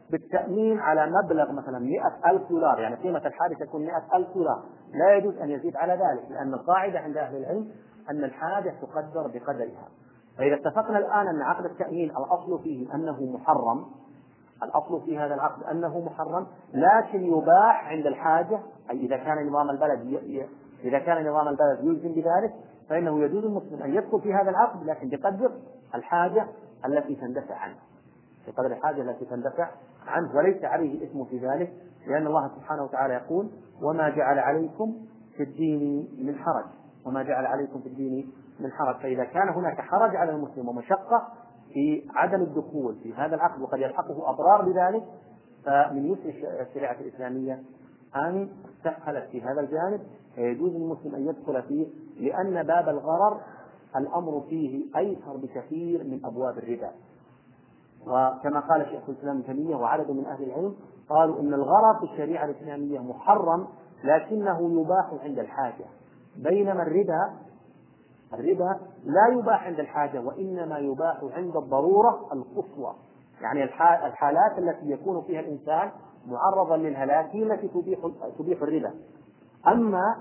بالتأمين على مبلغ مثلا مئة ألف دولار، يعني قيمة الحاجة تكون مئة ألف دولار، لا يجوز أن يزيد على ذلك، لأن القاعدة عند أهل العلم أن الحاجة تقدر بقدرها. فإذا اتفقنا الآن أن عقد التأمين الأصل فيه أنه محرم، الأصل في هذا العقد أنه محرم، لكن يباح عند الحاجة، أي إذا كان نظام البلد إذا كان نظام البلد يلزم بذلك، فإنه يجوز المسلم أن يدخل في هذا العقد، لكن بقدر الحاجة التي تندفع عنه، بقدر الحاجة التي تندفع عنه، وليس عليه إثم في ذلك، لأن الله سبحانه وتعالى يقول: وما جعل عليكم في الدين من حرج، وما جعل عليكم في الدين من حرج. فإذا كان هناك حرج على المسلم ومشقة في عدم الدخول في هذا العقد وقد يلحقه أضرار بذلك، فمن يسر الشريعة الإسلامية أن سهلت في هذا الجانب، فيجوز للمسلم أن يدخل فيه، لأن باب الغرر الأمر فيه أيسر بكثير من أبواب الربا. وكما قال شيخ الإسلام ابن تيمية وعدد من أهل العلم قالوا إن الغرر في الشريعة الإسلامية محرم لكنه يباح عند الحاجة، بينما الربا الربا لا يباح عند الحاجة، وإنما يباح عند الضرورة القصوى، يعني الحالات التي يكون فيها الإنسان معرضا للهلاك هي التي تبيح تبيح الربا. أما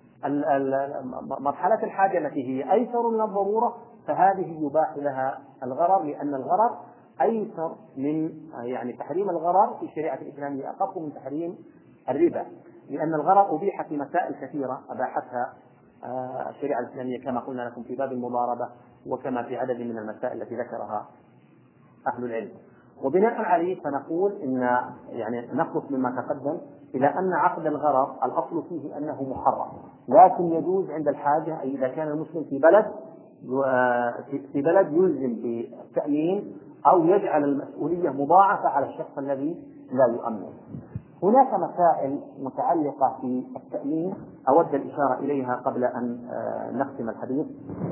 مرحلة الحاجة التي هي أيسر من الضرورة فهذه يباح لها الغرر، لأن الغرر أيسر من يعني تحريم الغرر في الشريعة الإسلامية أخف من تحريم الربا، لأن الغرر أبيح في مسائل كثيرة أباحتها الشريعة الإسلامية كما قلنا لكم في باب المضاربة، وكما في عدد من المسائل التي ذكرها أهل العلم. وبناء عليه فنقول إن يعني نخلص مما تقدم إلى أن عقد الغرر الأصل فيه أنه محرم، لكن يجوز عند الحاجة، أي إذا كان المسلم في بلد في بلد يلزم بالتأمين أو يجعل المسؤولية مضاعفة على الشخص الذي لا يؤمن. هناك مسائل متعلقة في التأمين أود الإشارة إليها قبل أن نختم الحديث.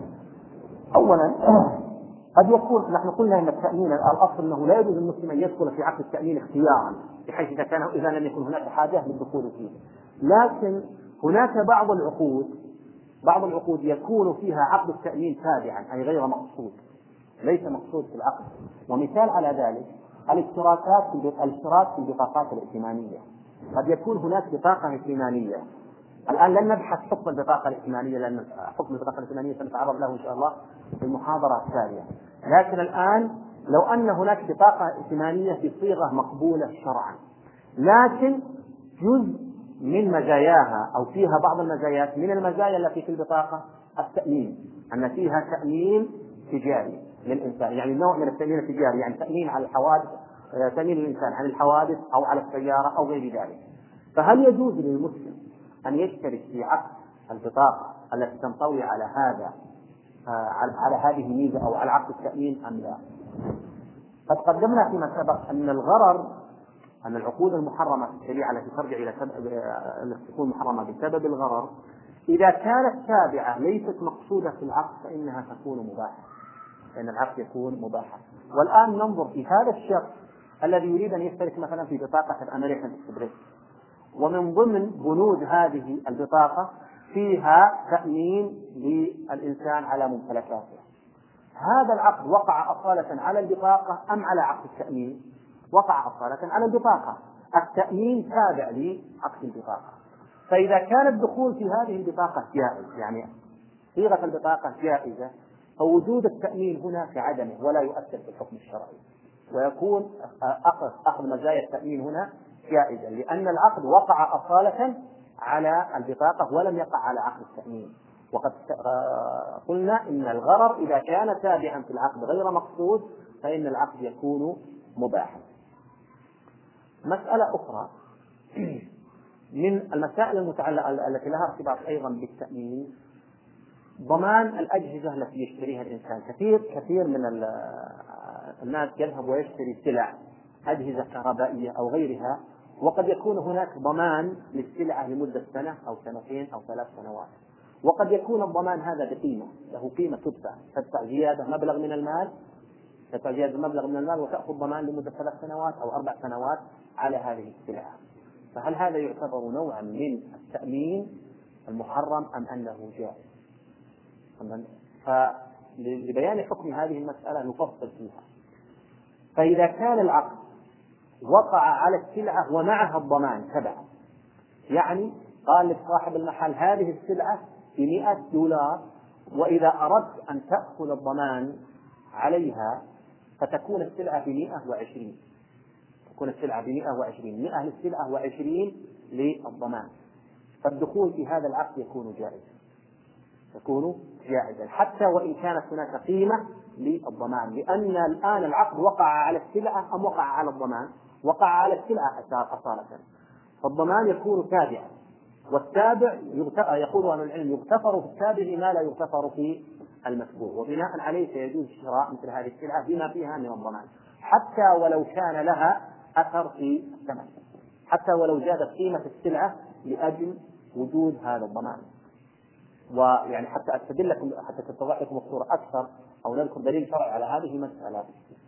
أولا، قد يكون نحن قلنا أن التأمين الأصل أنه لا يجوز المسلم أن يدخل في عقد التأمين اختيارا، بحيث إذا كان إذا لم يكن هناك حاجة للدخول فيه، لكن هناك بعض العقود بعض العقود يكون فيها عقد التأمين تابعا، أي غير مقصود، ليس مقصود في العقد. ومثال على ذلك الاشتراكات الاشتراك في البطاقات الائتمانية. قد يكون هناك بطاقة ائتمانية، الآن لن نبحث حكم البطاقة الائتمانية لأن حكم البطاقة الائتمانية سنتعرض له إن شاء الله في المحاضرة التالية، لكن الآن لو أن هناك بطاقة ائتمانية بصيغة مقبولة شرعا، لكن جزء من مزاياها أو فيها بعض المزايات، من المزايا التي في البطاقة التأمين، أن فيها تأمين تجاري للإنسان، يعني نوع من التأمين التجاري، يعني تأمين على الحوادث، تأمين الإنسان عن الحوادث أو على السيارة أو غير ذلك. فهل يجوز للمسلم أن يشترك في عقد البطاقة التي تنطوي على هذا على هذه الميزة أو على عقد التأمين أم لا؟ قد قدمنا فيما سبق أن الغرر أن العقود المحرمة في الشريعة التي ترجع إلى سبب التي تكون محرمة بسبب الغرر إذا كانت تابعة ليست مقصودة في العقد فإنها تكون مباحة، فإن العقد يكون مباحا. والآن ننظر في هذا الشخص الذي يريد أن يشترك مثلا في بطاقة الأمريكان إكسبريس، ومن ضمن بنود هذه البطاقة فيها تأمين للإنسان على ممتلكاته. هذا العقد وقع أصالة على البطاقة أم على عقد التأمين؟ وقع أصالة على البطاقة، التأمين تابع لعقد البطاقة. فإذا كان الدخول في هذه البطاقة جائز، يعني صيغة البطاقة جائزة، فوجود التأمين هنا كعدمه ولا يؤثر في الحكم الشرعي، ويكون أخذ أخذ مزايا التأمين هنا جائزا، لأن العقد وقع أصالة على البطاقة ولم يقع على عقد التأمين. وقد قلنا إن الغرر إذا كان تابعا في العقد غير مقصود فإن العقد يكون مباحا. مسألة أخرى من المسائل المتعلقة التي لها ارتباط أيضا بالتأمين ضمان الأجهزة التي يشتريها الإنسان. كثير كثير من الناس يذهب ويشتري سلع، أجهزة كهربائية أو غيرها، وقد يكون هناك ضمان للسلعة لمدة سنة أو سنتين أو ثلاث سنوات، وقد يكون الضمان هذا بقيمة، له قيمة تدفع، تدفع زيادة مبلغ من المال تدفع زيادة مبلغ من المال وتأخذ ضمان لمدة ثلاث سنوات أو أربع سنوات على هذه السلعة. فهل هذا يعتبر نوعا من التأمين المحرم أم أنه جائز؟ فلبيان حكم هذه المسألة نفصل فيها. فإذا كان العقد وقع على السلعة ومعها الضمان تبع، يعني قال لك صاحب المحل هذه السلعة بمئة دولار، وإذا أردت أن تأخذ الضمان عليها فتكون السلعة بمئة وعشرين، تكون السلعة بمئة وعشرين، مئة للسلعة وعشرين للضمان. فالدخول في هذا العقد يكون جائزا، يكون جائزا حتى وإن كانت هناك قيمة للضمان، لأن الآن العقد وقع على السلعة أم وقع على الضمان؟ وقع على السلعة أصالة، فالضمان يكون تابعا، والتابع يقول أهل العلم يغتفر في التابع ما لا يغتفر في المتبوع، وبناء عليه سيجوز شراء مثل هذه السلعة بما فيها من الضمان حتى ولو كان لها أثر في الثمن، حتى ولو زادت قيمة السلعة لأجل وجود هذا الضمان. ويعني حتى أستدل لكم، حتى تتضح لكم الصورة أكثر أو نذكر دليل شرعي على هذه المسألة،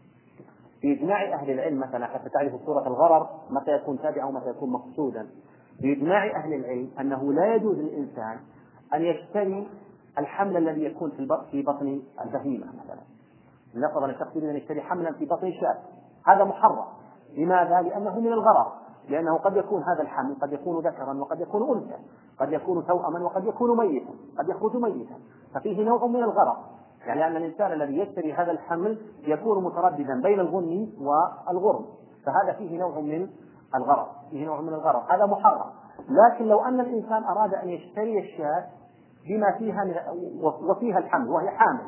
بإجماع أهل العلم مثلا حتى تعرفوا صورة الغرر متى يكون تابعا ومتى يكون مقصودا، بإجماع أهل العلم أنه لا يجوز للإنسان أن يشتري الحمل الذي يكون في بطن البهيمة مثلا. نفرض أن الشخص يريد أن يشتري حملا في بطن شاة، هذا محرم. لماذا؟ لأنه من الغرر، لأنه قد يكون هذا الحمل قد يكون ذكرا وقد يكون أنثى، قد يكون توأما وقد يكون ميتا، قد يخرج ميتا، ففيه نوع من الغرر، يعني أن الإنسان الذي يشتري هذا الحمل يكون مترددا بين الغنم والغرم، فهذا فيه نوع من الغرر، فيه نوع من الغرر، هذا محرم. لكن لو أن الإنسان أراد أن يشتري الشاة بما فيها من وفيها الحمل وهي حامل،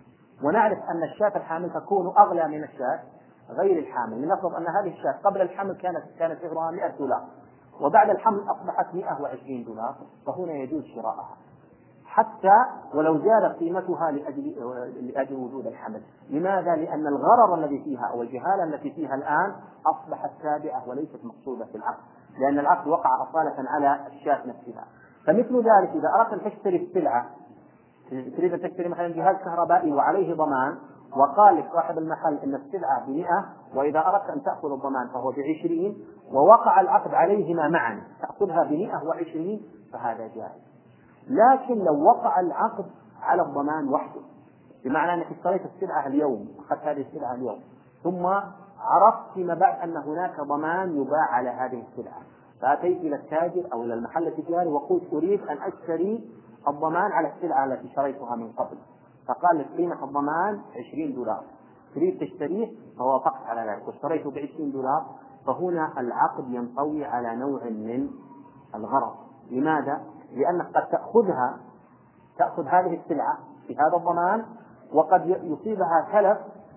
ونعرف أن الشاة الحامل تكون أغلى من الشاة غير الحامل، لنفرض أن هذه الشاة قبل الحمل كانت كانت سعرها مئة دولار وبعد الحمل أصبحت مئة وعشرين دولار، فهنا يجوز شراءها حتى ولو زادت قيمتها لأجل لأجل وجود الحمل. لماذا؟ لأن الغرر الذي فيها أو الجهالة التي فيها الآن أصبحت تابعة وليست مقصودة في العقد، لأن العقد وقع أصالة على الشاة نفسها. فمثل ذلك إذا أردت أن تشتري السلعة، تريد أن تشتري مثلا جهاز كهربائي وعليه ضمان، وقال لك صاحب المحل إن السلعة بمئة وإذا أردت أن تأخذ الضمان فهو بعشرين، ووقع العقد عليهما معا تأخذها بمئة وعشرين، فهذا جائز. لكن لو وقع العقد على الضمان وحده، بمعنى أنك اشتريت السلعة اليوم، أخذت هذه السلعة اليوم، ثم عرفت فيما بعد أن هناك ضمان يباع على هذه السلعة، فأتيت إلى التاجر أو إلى المحل التجاري وقلت أريد أن أشتري الضمان على السلعة التي شريتها من قبل، فقال لك قيمة الضمان عشرين دولار، تريد تشتريه، فوافقت على ذلك واشتريته بعشرين دولار، فهنا العقد ينطوي على نوع من الغرض. لماذا؟ لأنك قد تأخذها تأخذ هذه السلعة في هذا الضمان وقد يصيبها تلف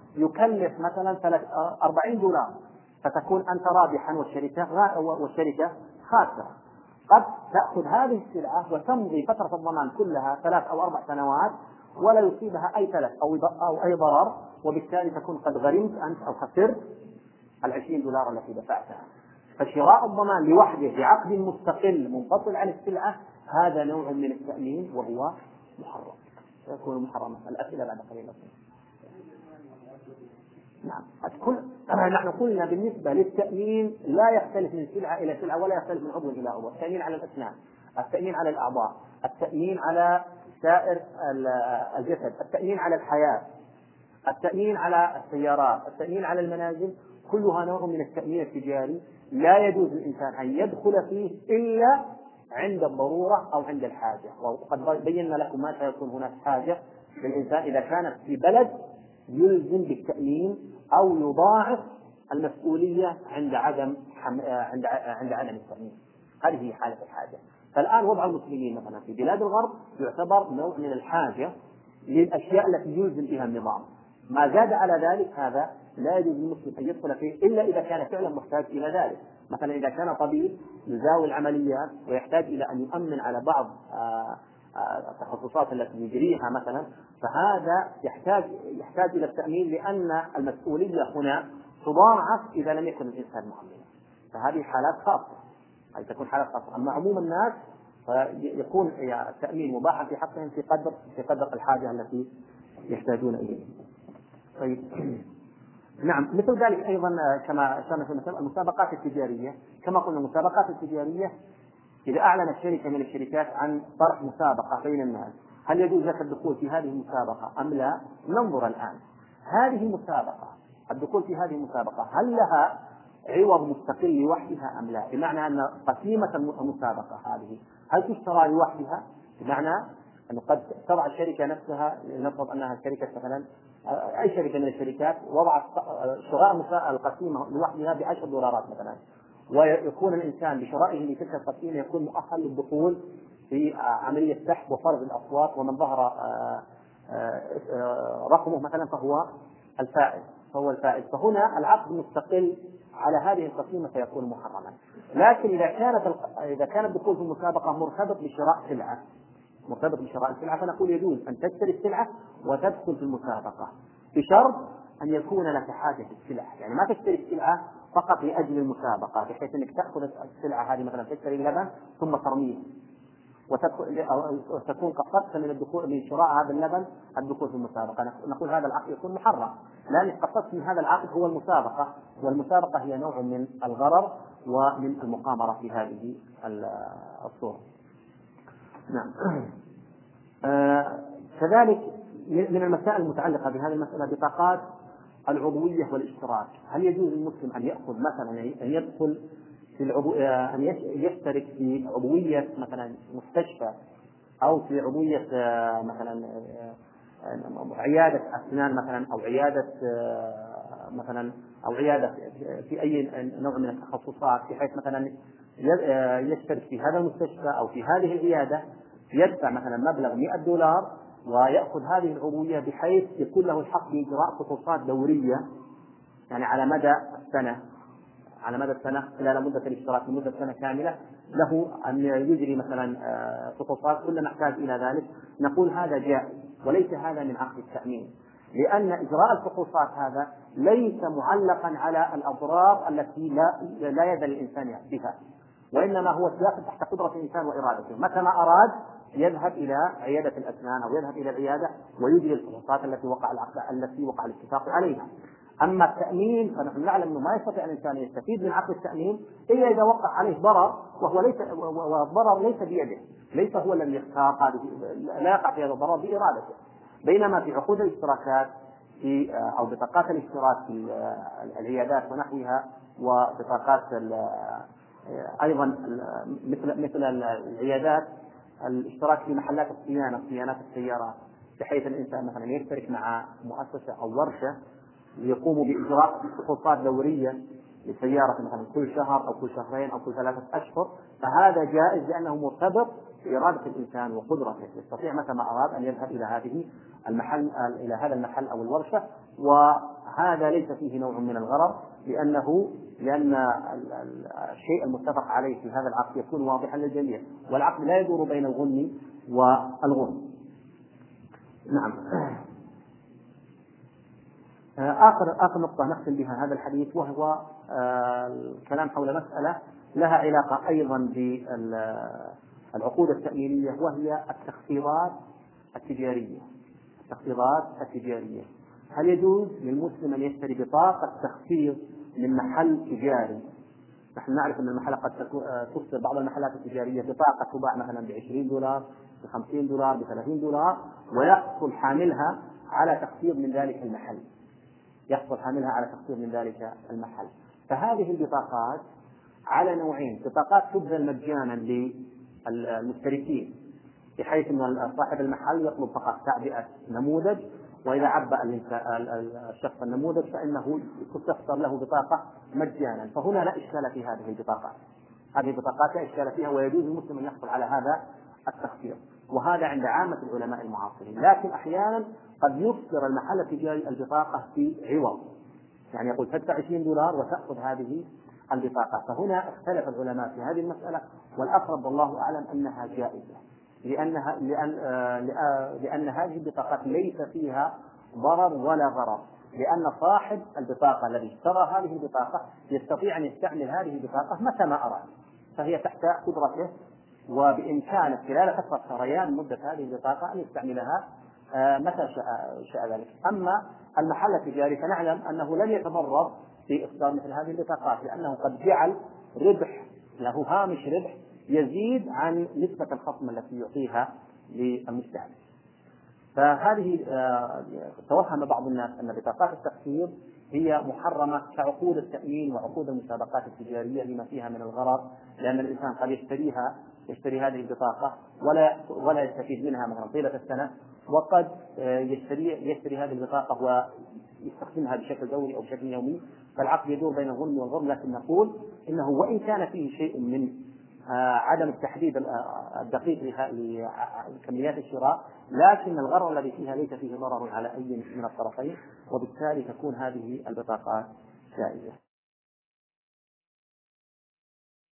يكلف مثلا أربعين دولار، فتكون أنت رابحا والشركة والشركة خاسرة. قد تأخذ هذه السلعة وتمضي فترة الضمان كلها ثلاث أو أربع سنوات ولا يصيبها أي تلف أو أي ضرر، وبالتالي تكون قد غرمت أنت أو خسرت العشرين دولار التي دفعتها. فشراء الضمان لوحده بعقد مستقل منفصل عن السلعة هذا نوع من التأمين وهو محرم، يكون محرما. الأسئلة بعد قليل. نعم. كل نحن قلنا بالنسبة للتأمين لا يختلف من سلعة إلى سلعة ولا يختلف من عضو إلى عضو. التأمين على الأسنان، التأمين على الأعضاء، التأمين على سائر الجسد، التأمين على الحياة، التأمين على السيارات، التأمين على المنازل، كلها نوع من التأمين التجاري لا يجوز للإنسان أن يدخل فيه إلا عند الضرورة أو عند الحاجة. وقد بينا لكم ما سيكون هناك حاجة للإنسان إذا كانت في بلد يلزم بالتأمين أو يضاعف المسؤولية عند عدم عند عند عدم التأمين، هذه هي حالة الحاجة. فالآن وضع المسلمين مثلا في بلاد الغرب يعتبر نوع من الحاجة للأشياء التي يلزم بها النظام، ما زاد على ذلك هذا لا يجوز للمسلم أن يدخل فيه إلا إذا كان فعلا محتاج إلى ذلك. مثلا إذا كان طبيب يزاوي العمليات ويحتاج إلى أن يؤمن على بعض التخصصات التي يجريها مثلا، فهذا يحتاج يحتاج إلى التأمين، لأن المسؤولية هنا تضاعف إذا لم يكن الإنسان مؤمنا، فهذه حالات خاصة، هذه تكون حالات خاصة. أما عموم الناس فيكون التأمين مباحا في حقهم في قدر في قدر الحاجة التي يحتاجون إليه. طيب. نعم. مثل ذلك أيضا كما كان في المسابقات التجارية، كما قلنا المسابقات التجارية إذا أعلنت شركة من الشركات عن طرح مسابقة بين الناس، هل يجوز لك الدخول في هذه المسابقة أم لا؟ ننظر الآن. هذه المسابقة، الدخول في هذه المسابقة هل لها عوض مستقل لوحدها أم لا؟ بمعنى أن قسيمة المسابقة هذه هل تشترى لوحدها؟ بمعنى أنه قد تضع الشركة نفسها، لنفرض أنها شركة مثلا أي شركة من الشركات وضعت شراء القسيمة لوحدها بعشر دولارات مثلا، ويكون الإنسان بشرائه لتلك القسيمة يكون مؤهل للدخول في عملية سحب وفرض الأصوات، ومن ظهر رقمه مثلا فهو الفائز فهو الفائز فهنا العقد مستقل على هذه القسيمة فيكون محرما. لكن إذا كانت إذا كان الدخول في المسابقة مرتبط بشراء سلعة مرتبط بشراء السلعة فنقول يجوز أن تشتري السلعة وتدخل في المسابقة بشرط أن يكون لك حاجة السلعة، يعني ما تشتري السلعة فقط لأجل المسابقة بحيث أنك تأخذ السلعة هذه مثلا تشتري اللبن ثم ترميه وتكون قصدت من الدخول من شراء هذا اللبن الدخول في المسابقة، نقول هذا العقد يكون محرم، لأن قصدت من هذا العقد هو المسابقة، والمسابقة هي نوع من الغرر ومن المقامرة في هذه الصورة. نعم. آه كذلك من المسائل المتعلقة بهذه المسألة بطاقات العضوية والاشتراك. هل يجوز للمسلم أن يأخذ مثلا أن يدخل في العضو... أن يشترك في عضوية مثلا مستشفى أو في عضوية مثلا عيادة أسنان مثلا أو عيادة مثلا أو عيادة في أي نوع من التخصصات، بحيث مثلا يشترك في هذا المستشفى أو في هذه العيادة يدفع مثلا مبلغ مئة دولار ويأخذ هذه العضوية بحيث يكون له الحق بإجراء فحوصات دورية يعني على مدى السنة على مدى السنة خلال مدة الاشتراك لمدة سنة كاملة له أن يجري مثلا فحوصات كلما احتاج إلى ذلك. نقول هذا جائز وليس هذا من عقد التأمين، لأن إجراء الفحوصات هذا ليس معلقا على الأضرار التي لا لا يزال الإنسان بها، وإنما هو سياق تحت قدرة الإنسان وإرادته، متى ما أراد يذهب إلى عيادة الأسنان أو يذهب إلى العيادة ويجري الفحوصات التي وقع العقد التي وقع الاتفاق عليها. أما التأمين فنحن نعلم أنه ما يستطيع الإنسان يستفيد من عقد التأمين إلا إذا وقع عليه ضرر، وهو ليس والضرر ليس بيده، ليس هو الذي يختار هذه، لا يقع في هذا الضرر بإرادته. بينما في عقود الاشتراكات في أو بطاقات الاشتراك في العيادات ونحوها وبطاقات أيضا مثل مثل العيادات الاشتراك في محلات الصيانة صيانات السيارات، بحيث الإنسان مثلا يشترك مع مؤسسة أو ورشة ليقوموا بإجراء فحوصات دورية لسيارة مثلا كل شهر أو كل شهرين أو كل ثلاثة أشهر، فهذا جائز لأنه مرتبط بإرادة الإنسان وقدرته، يستطيع متى ما أراد أن يذهب إلى هذه المحل إلى هذا المحل أو الورشة، وهذا ليس فيه نوع من الغرر لأنه لأن الشيء المتفق عليه في هذا العقد يكون واضحا للجميع، والعقد لا يدور بين الغنم والغنم. نعم. آخر آخر نقطة نختم بها هذا الحديث وهو الكلام حول مسألة لها علاقة أيضا بالعقود التأمينية، وهي التخفيضات التجارية. التخفيضات التجارية هل يجوز للمسلم أن يشتري بطاقة تخفيض من محل تجاري؟ نحن نعرف أن المحل قد تصدر بعض المحلات التجارية بطاقة تباع مثلا بعشرين دولار بخمسين دولار بثلاثين دولار ويحصل حاملها على تخفيض من ذلك المحل يحصل حاملها على تخفيض من ذلك المحل. فهذه البطاقات على نوعين: بطاقات تبذل مجانا للمشتركين بحيث أن صاحب المحل يطلب فقط تعبئة نموذج، وإذا عبأ الشخص النموذج فإنه تختصر له بطاقة مجانا، فهنا لا إشكال في هذه البطاقات. هذه البطاقات لا إشكال فيها ويجوز للمسلم أن يحصل على هذا التخفيض، وهذا عند عامة العلماء المعاصرين. لكن أحيانا قد يصدر المحل التجاري البطاقة في عوض، يعني يقول تدفع عشرين دولار وتأخذ هذه البطاقة، فهنا اختلف العلماء في هذه المسألة، والأقرب والله أعلم أنها جائزة، لأنها لأن, لأن هذه البطاقات ليس فيها ضرر ولا غرر، لأن صاحب البطاقة الذي اشترى هذه البطاقة يستطيع أن يستعمل هذه البطاقة متى ما أراد، فهي تحت قدرته، وبإمكانه خلال فترة سريان مدة هذه البطاقة أن يستعملها متى شاء ذلك. أما المحل التجاري فنعلم أنه لن يتضرر في إصدار مثل هذه البطاقات، لأنه قد جعل ربح له هامش ربح يزيد عن نسبة الخصم التي يعطيها للمستهلك. فهذه توهم بعض الناس أن بطاقات التخفيض هي محرمة كعقود التأمين وعقود المسابقات التجارية لما فيها من الغرر، لأن الإنسان قد يشتريها يشتري هذه البطاقة ولا ولا يستفيد منها مثلا طيلة السنة، وقد يشتري يشتري هذه البطاقة ويستخدمها بشكل دوري أو بشكل يومي، فالعقد يدور بين الظلم والغرم. لكن نقول إنه وإن كان فيه شيء من عدم التحديد الدقيق لكميات الشراء، لكن الغرر الذي فيها ليس فيه ضرر على أي من الطرفين، وبالتالي تكون هذه البطاقات جائزة.